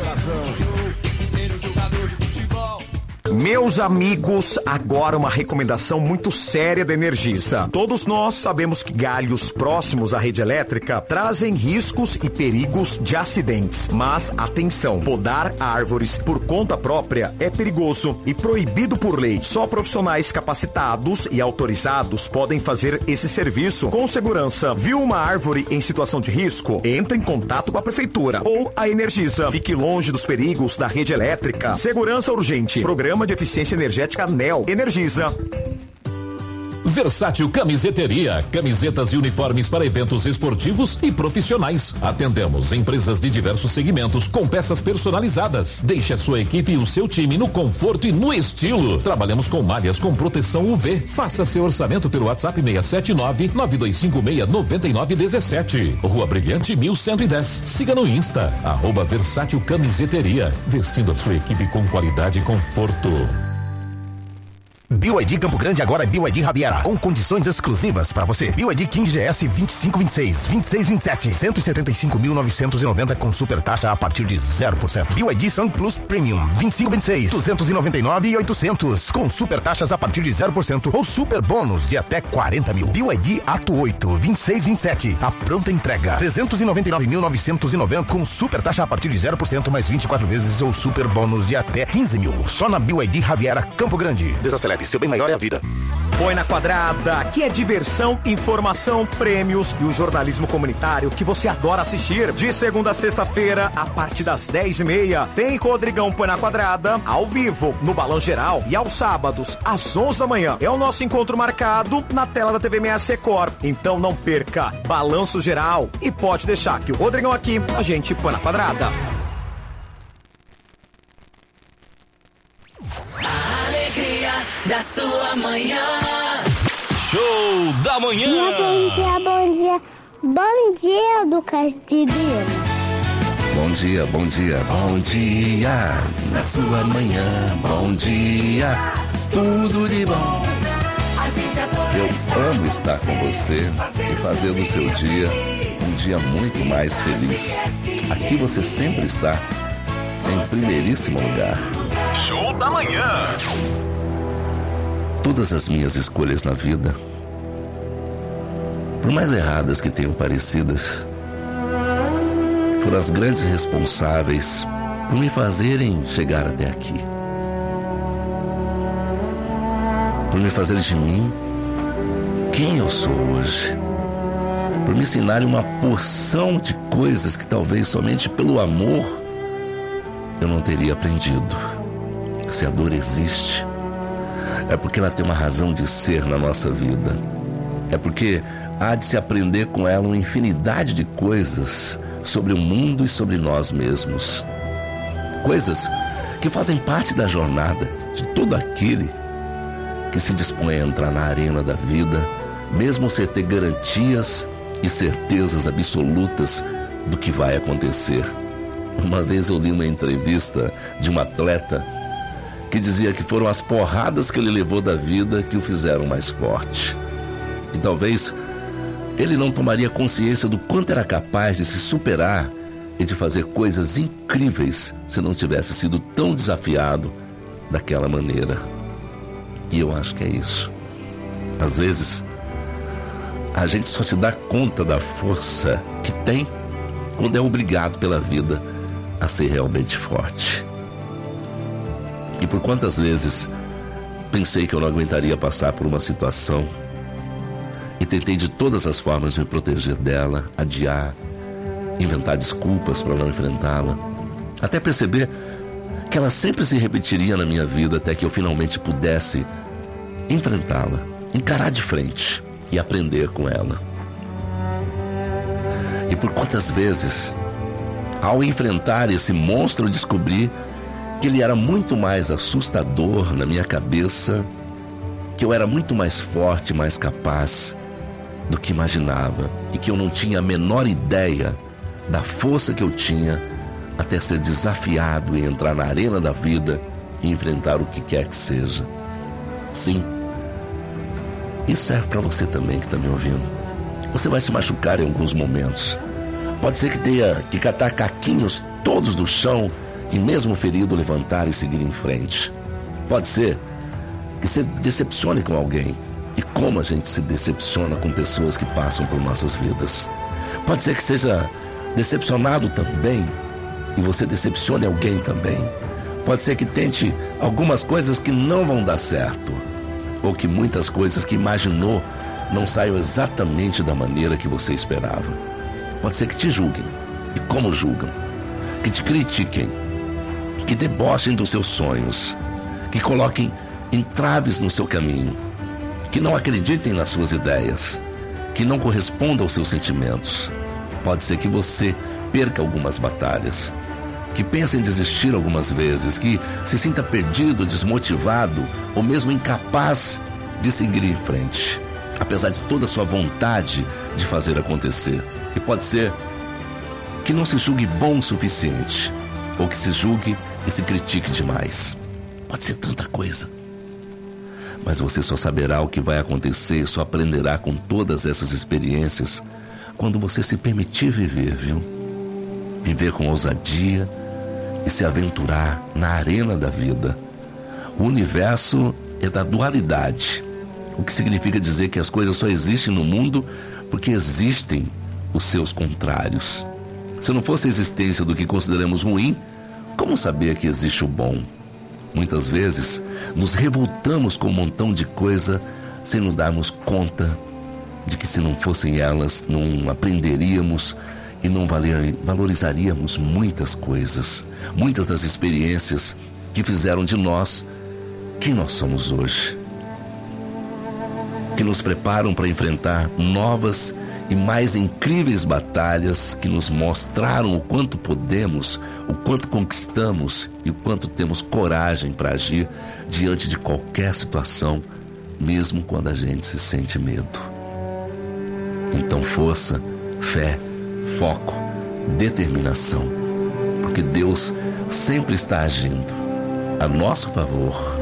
Meus amigos, agora uma recomendação muito séria da Energisa. Todos nós sabemos que galhos próximos à rede elétrica trazem riscos e perigos de acidentes. Mas atenção, podar árvores por conta própria é perigoso e proibido por lei. Só profissionais capacitados e autorizados podem fazer esse serviço com segurança. Viu uma árvore em situação de risco? Entre em contato com a prefeitura ou a Energisa. Fique longe dos perigos da rede elétrica. Segurança urgente. Programa de Eficiência Energética Nel. Energisa. Versátil Camiseteria, camisetas e uniformes para eventos esportivos e profissionais. Atendemos empresas de diversos segmentos com peças personalizadas. Deixe a sua equipe e o seu time no conforto e no estilo. Trabalhamos com malhas com proteção U V. Faça seu orçamento pelo WhatsApp seis sete nove, nove dois cinco seis, nove nove um sete. Rua Brilhante mil cento e dez. Siga no Insta, arroba Versátil Camiseteria. Vestindo a sua equipe com qualidade e conforto. B Y D Campo Grande agora é B Y D Riviera, com condições exclusivas para você. B Y D King G S vinte e cinco vinte e seis, vinte e seis vinte e sete, cento e setenta e cinco mil novecentos e noventa com super taxa a partir de zero por cento. B Y D Sun Plus Premium vinte e cinco vinte e seis, duzentos e noventa e nove e oitocentos com super taxas a partir de zero por cento ou super bônus de até quarenta mil. B Y D Ato oito vinte e seis vinte e sete, a pronta entrega trezentos e noventa e nove mil novecentos e noventa com super taxa a partir de zero por cento mais vinte e quatro vezes ou super bônus de até quinze mil. Só na B Y D Riviera Campo Grande. Desacelere, seu bem maior é a vida. Põe na Quadrada, que é diversão, informação, prêmios e o jornalismo comunitário que você adora assistir. De segunda a sexta-feira, a partir das dez e meia, tem Rodrigão Põe na Quadrada, ao vivo, no Balão Geral. E aos sábados, às onze da manhã, é o nosso encontro marcado na tela da T V meia Secor. Então não perca, Balanço Geral. E pode deixar que o Rodrigão aqui, a gente põe na Quadrada. Da sua manhã. Show da manhã. Bom dia, bom dia. Bom dia, Lucas Divino. Bom dia, bom dia, bom dia. Na sua manhã, bom dia. Tudo de bom. Eu amo estar com você e fazer do seu dia um dia muito mais feliz. Aqui você sempre está em primeiríssimo lugar. Show da manhã. todas as minhas escolhas na vida, por mais erradas que tenham parecidas, foram as grandes responsáveis por me fazerem chegar até aqui. Por me fazer de mim quem eu sou hoje. Por me ensinarem uma porção de coisas que talvez somente pelo amor eu não teria aprendido. Se a dor existe, é porque ela tem uma razão de ser na nossa vida. É porque há de se aprender com ela uma infinidade de coisas sobre o mundo e sobre nós mesmos. Coisas que fazem parte da jornada de todo aquele que se dispõe a entrar na arena da vida, mesmo sem ter garantias e certezas absolutas do que vai acontecer. Uma vez eu li uma entrevista de um atleta que dizia que foram as porradas que ele levou da vida que o fizeram mais forte. E talvez ele não tomaria consciência do quanto era capaz de se superar e de fazer coisas incríveis se não tivesse sido tão desafiado daquela maneira. E eu acho que é isso. Às vezes, a gente só se dá conta da força que tem quando é obrigado pela vida a ser realmente forte. E por quantas vezes pensei que eu não aguentaria passar por uma situação e tentei de todas as formas me proteger dela, adiar, inventar desculpas para não enfrentá-la, até perceber que ela sempre se repetiria na minha vida até que eu finalmente pudesse enfrentá-la, encarar de frente e aprender com ela. E por quantas vezes, ao enfrentar esse monstro, eu descobri que ele era muito mais assustador na minha cabeça, que eu era muito mais forte, mais capaz do que imaginava, e que eu não tinha a menor ideia da força que eu tinha até ser desafiado e entrar na arena da vida e enfrentar o que quer que seja. Sim, isso serve para você também que está me ouvindo. Você vai se machucar em alguns momentos. Pode ser que tenha que catar caquinhos todos do chão e mesmo ferido levantar e seguir em frente. Pode ser que se decepcione com alguém. E como a gente se decepciona com pessoas que passam por nossas vidas. Pode ser que seja decepcionado também e você decepcione alguém também. Pode ser que tente algumas coisas que não vão dar certo, ou que muitas coisas que imaginou não saiam exatamente da maneira que você esperava. Pode ser que te julguem, e como julgam, que te critiquem, que debochem dos seus sonhos, que coloquem entraves no seu caminho, que não acreditem nas suas ideias, que não correspondam aos seus sentimentos. Pode ser que você perca algumas batalhas, que pense em desistir algumas vezes, que se sinta perdido, desmotivado ou mesmo incapaz de seguir em frente, apesar de toda a sua vontade de fazer acontecer. E pode ser que não se julgue bom o suficiente, ou que se julgue e se critique demais. Pode ser tanta coisa. Mas você só saberá o que vai acontecer e só aprenderá com todas essas experiências quando você se permitir viver, viu? Viver com ousadia e se aventurar na arena da vida. O universo é da dualidade, o que significa dizer que as coisas só existem no mundo porque existem os seus contrários. Se não fosse a existência do que consideramos ruim, como saber que existe o bom? Muitas vezes nos revoltamos com um montão de coisa sem nos darmos conta de que se não fossem elas, não aprenderíamos e não valorizaríamos muitas coisas, muitas das experiências que fizeram de nós quem nós somos hoje, que nos preparam para enfrentar novas e mais incríveis batalhas, que nos mostraram o quanto podemos, o quanto conquistamos e o quanto temos coragem para agir diante de qualquer situação, mesmo quando a gente se sente medo. Então força, fé, foco, determinação, porque Deus sempre está agindo a nosso favor.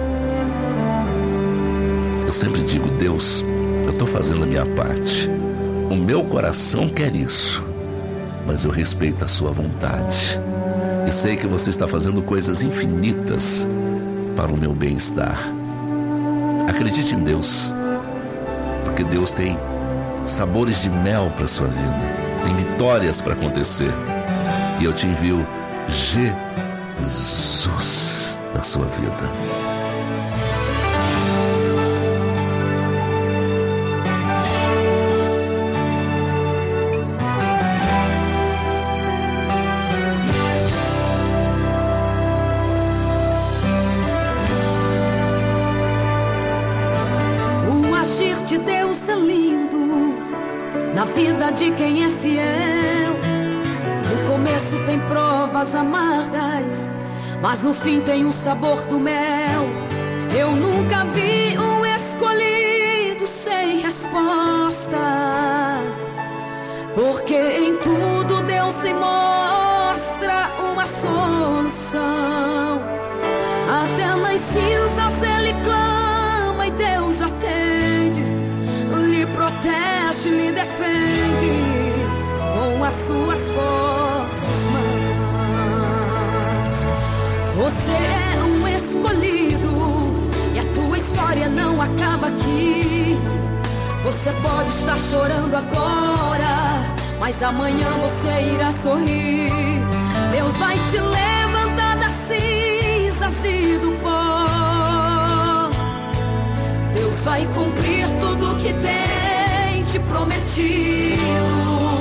Eu sempre digo: Deus, eu estou fazendo a minha parte. O meu coração quer isso, mas eu respeito a sua vontade. E sei que você está fazendo coisas infinitas para o meu bem-estar. Acredite em Deus, porque Deus tem sabores de mel para sua vida, tem vitórias para acontecer. E eu te envio Jesus na sua vida. De Deus é lindo na vida de quem é fiel. No começo tem provas amargas, mas no fim tem o sabor do mel. Eu nunca vi um escolhido sem resposta, porque em tudo Deus lhe mostra uma solução. Até nas cinzas ele clama e Deus atende, protege, lhe defende com as suas fortes mãos. Você é um escolhido e a tua história não acaba aqui. Você pode estar chorando agora, mas amanhã você irá sorrir. Deus vai te levantar das cinzas e do pó. Deus vai cumprir tudo que tem te prometido.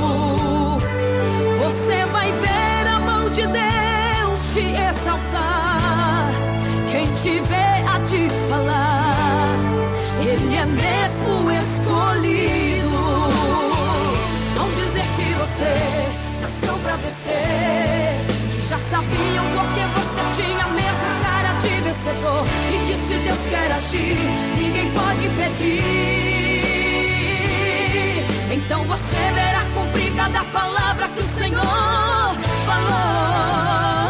Você vai ver a mão de Deus te exaltar. Quem te vê a te falar, Ele é mesmo escolhido. Vão dizer que você nasceu pra vencer, que já sabiam porque você tinha mesmo cara de vencedor, e que se Deus quer agir, ninguém pode impedir. Então você verá cumprir cada palavra que o Senhor falou.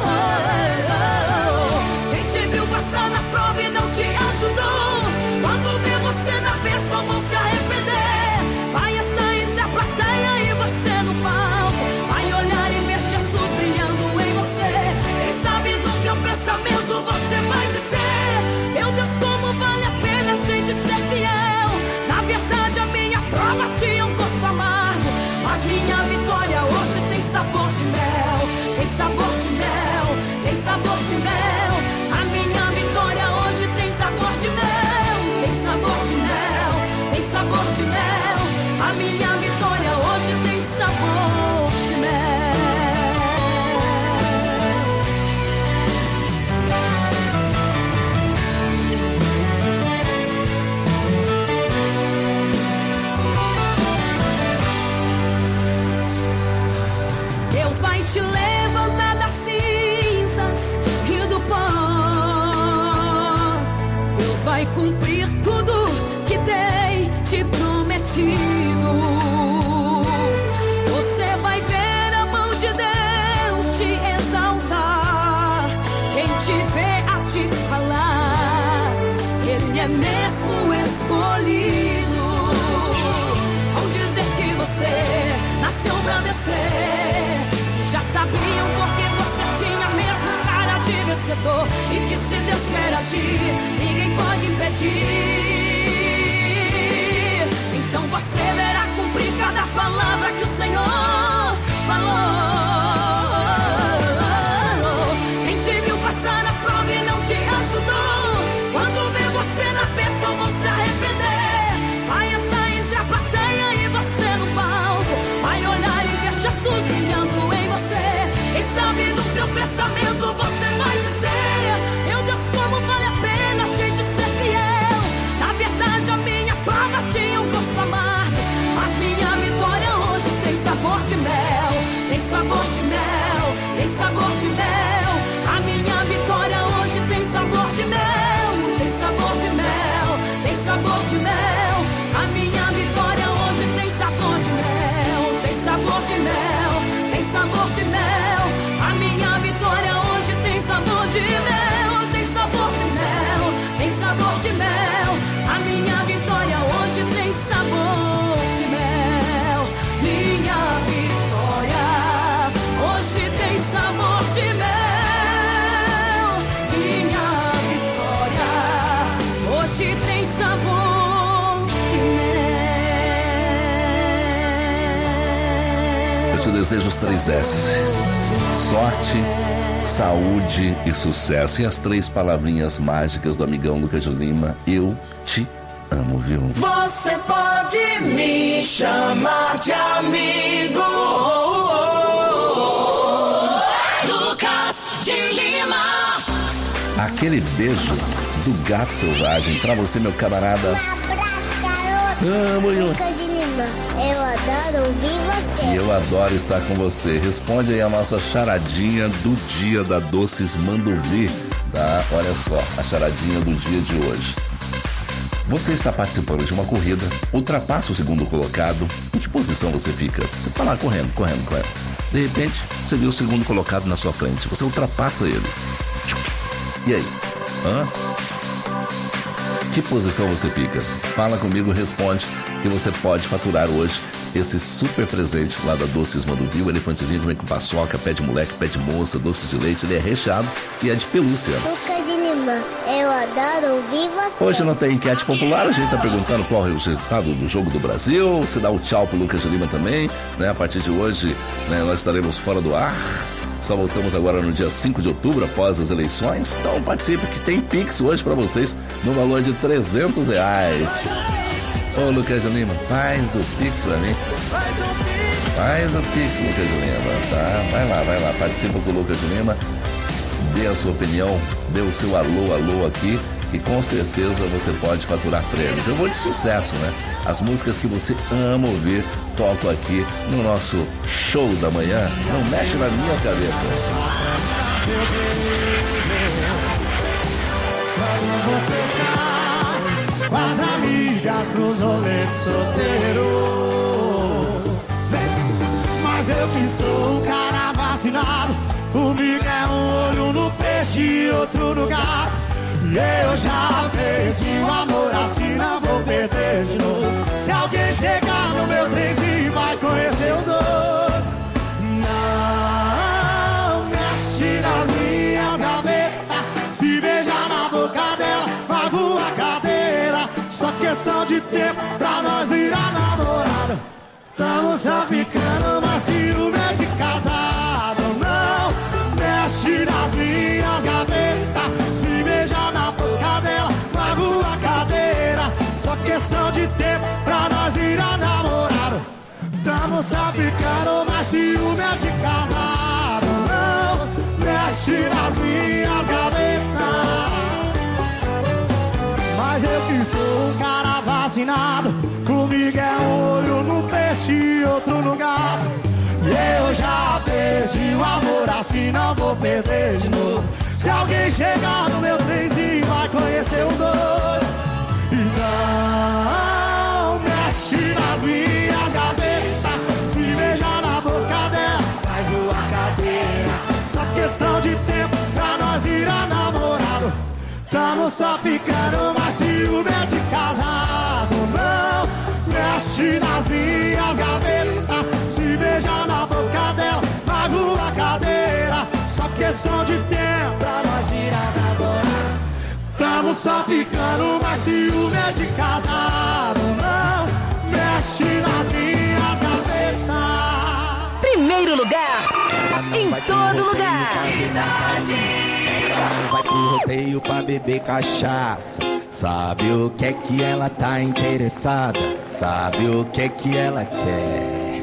Quem te viu passar na prova e não te ajudou, quando vê você na bênção vão se arrepender. Vai estar entre a plateia e você no palco, vai olhar e ver Jesus brilhando em você. Quem sabe do teu pensamento você vai dizer: meu Deus, como vale a pena a gente ser fiel. Na verdade a minha prova tinha um gosto amargo, mas minha vitória hoje tem sabor de mel. Tem sabor de mel, tem sabor de mel. A minha vitória hoje tem sabor de mel. Tem sabor de mel, tem sabor de mel. A minha vitória hoje tem sabor de Deus vai te levantar das cinzas e do pó. Deus vai cumprir tudo que tem te prometido. Você vai ver a mão de Deus te exaltar. Quem te vê a te falar, Ele é mesmo escolhido. Vão dizer que você nasceu pra vencer, já sabiam porque você tinha mesmo cara de vencedor, e que se Deus quer agir, ninguém pode impedir. Então você verá cumprir cada palavra que o Senhor falou. Quem te viu passar na prova e não te ajudou, quando vê você na bênção vão se arrepender. Vai estar entre a plateia e você no palco, vai olhar e ver Jesus brilhando em você. Quem sabe do teu pensamento você vai dizer: meu Deus, como vale a pena a gente ser fiel. Eu te desejo os três S. Sorte, saúde e sucesso. E as três palavrinhas mágicas do amigão Lucas de Lima. Eu te amo, viu? Você pode me chamar de amigo. Lucas de Lima. Aquele beijo do gato selvagem pra você, meu camarada. Amo, eu. Lucas de Lima, eu adoro ouvir você. E eu adoro estar com você. Responde aí a nossa charadinha do dia da Doces Mandovi, tá? Olha só, a charadinha do dia de hoje. Você está participando de uma corrida, ultrapassa o segundo colocado, em que posição você fica? Você está lá correndo, correndo, correndo. De repente, você viu o segundo colocado na sua frente, você ultrapassa ele. E aí? Hã? Que posição você fica? Fala comigo, responde, que você pode faturar hoje esse super presente lá da Doces Mandovi. O elefantezinho vem com paçoca, pé de moleque, pé de moça, doce de leite. Ele é recheado e é de pelúcia. Lucas de Lima, eu adoro ouvir você. Hoje não tem enquete popular, a gente tá perguntando qual é o resultado do jogo do Brasil. Você dá o tchau pro Lucas de Lima também, né? A partir de hoje, né, nós estaremos fora do ar. Só voltamos agora no dia cinco de outubro, após as eleições. Então participe, que tem Pix hoje pra vocês no valor de trezentos reais. Ô Lucas de Lima, faz o Pix pra mim. Faz o Pix, Lucas de Lima, tá? Vai lá, vai lá, participa com o Lucas de Lima. Dê a sua opinião, dê o seu alô, alô aqui. E com certeza você pode faturar prêmios. Eu vou de sucesso, né? As músicas que você ama ouvir, toco aqui no nosso show da manhã. Não mexe nas minhas gavetas. Com as amigas pros rolês solteiro. Mas eu que sou um cara vacinado. Comigo é um olho no peixe e outro no gato. E eu já perdi o amor, assim não vou perder de novo. Se alguém chegar no meu trenzinho vai conhecer o doido. Não mexe nas minhas gavetas. Se beijar na boca dela vai voar cadeira. Só questão de tempo pra nós virar namorado. Tamo só ficando, mas ciúme é de casado. Não mexe nas minhas gavetas. Se beijar na boca dela vai voar cadeira. Só questão de tempo pra nós virar namorado. Tamo só ficando, mas ciúme é de casado. Não mexe nas minhas gavetas. Mas eu que sou um cara vacinado. Comigo é um olho no peixe e outro no gato. E eu já perdi o amor, assim não vou perder de novo. Se alguém chegar no meu trenzinho vai conhecer o doido. E não mexe nas minhas gavetas. Se beijar na boca dela vai voar cadeira. Só questão de tempo pra nós virar namorado. Tamo só ficando, mas ciúme é de casado. Não mexe nas minhas gavetas. Se beijar na boca dela vai voar cadeira. Só questão de tempo pra nós virar namorado. Tamo só ficando, mas ciúme é de casado. Não mexe nas minhas gavetas. Primeiro lugar, em todo lugar. Ela não vai pro rodeio pra beber cachaça. Sabe o que é que ela tá interessada? Sabe o que é que ela quer?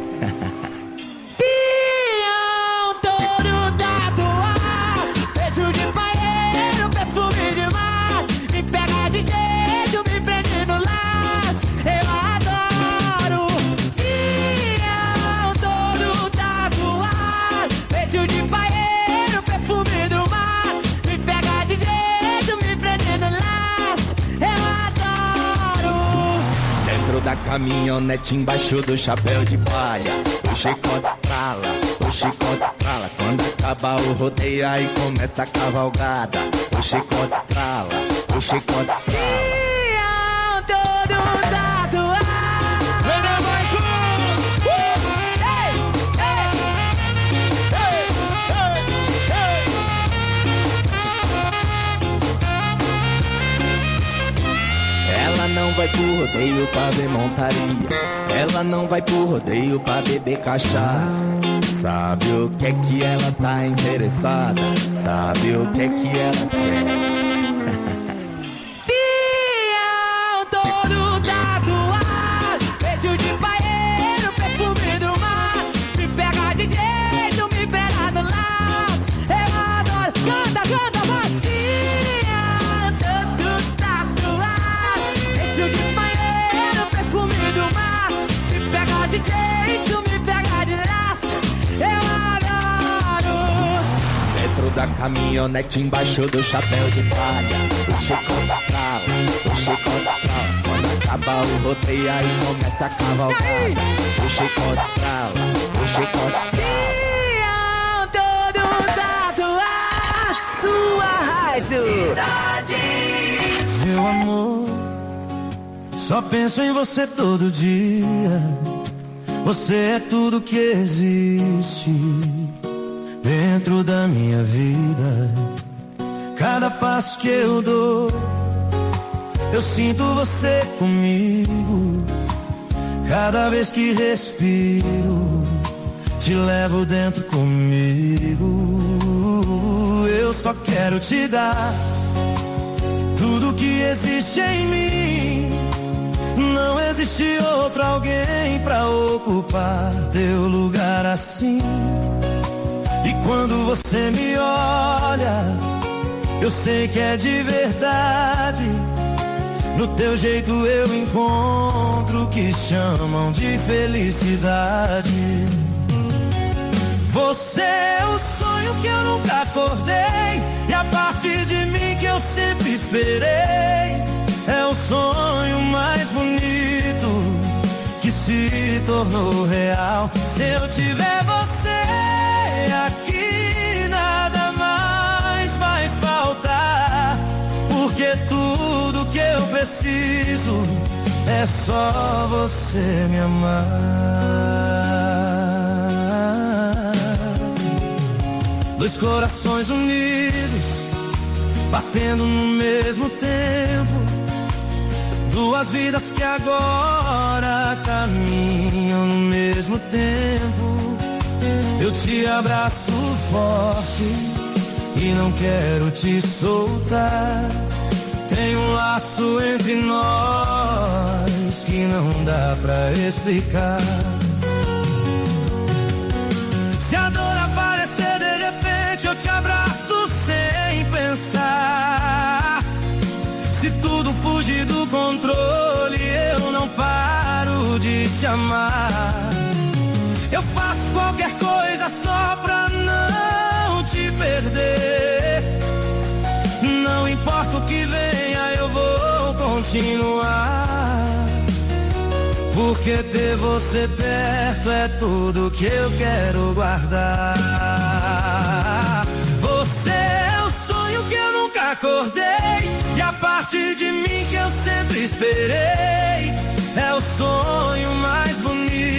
Pião todo tatuado, beijo de paeiro, perfume de mar. Me pega de jeito, me prende no laço. Eu adoro. Pião todo tatuado, beijo de paeiro, perfume do mar. Me pega de jeito, me prende no laço. Eu adoro. Dentro da caminhonete, embaixo do chapéu de palha, o chicote estrala, o chicote estrala. Quando acaba o rodeio, aí começa a cavalgada. O chicote estrala, o chicote estrala. Pião todo tatuado. Ela não vai pro rodeio pra ver montaria. Ela ela não vai pro rodeio pra beber cachaça. Sabe o que é que ela tá interessada? Sabe o que é que ela quer? Pião todo tatuado, beijo de paeiro, perfume do mar. Me pega de jeito, me pega no laço. Eu adoro, canta, canta, vai. Pião todo tatuado, beijo de paeiro, perfume do mar. Me pega de jeito, me pega de laço. Eu adoro. Dentro da caminhonete, embaixo do chapéu de palha, o chicote estrala, o chicote estrala. Quando acaba o rodeio, aí começa a cavalgada. O chicote estrala, o chicote estrala. Todo tatuado, sua rádio. Meu amor, só penso em você todo dia. Você é tudo que existe dentro da minha vida. Cada passo que eu dou, eu sinto você comigo. Cada vez que respiro, te levo dentro comigo. Eu só quero te dar tudo que existe em mim. Não existe outro alguém pra ocupar teu lugar assim. E quando você me olha, eu sei que é de verdade. No teu jeito eu encontro o que chamam de felicidade. Você é o sonho que eu nunca acordei, e a partir de mim que eu sempre esperei. É o sonho mais bonito que se tornou real. Se eu tiver você aqui, nada mais vai faltar. Porque tudo que eu preciso é só você me amar. Dois corações unidos, batendo no mesmo tempo. Duas vidas que agora caminham no mesmo tempo. Eu te abraço forte e não quero te soltar. Tem um laço entre nós que não dá pra explicar. Se a dor aparecer de repente, eu te abraço sem pensar. Se tudo fugir do controle, eu não paro de te amar. Eu faço qualquer coisa só pra não te perder. Não importa o que venha, eu vou continuar. Porque ter você perto é tudo que eu quero guardar. Você é o sonho que eu nunca acordei, e a partir de mim que eu sempre esperei. É o sonho mais bonito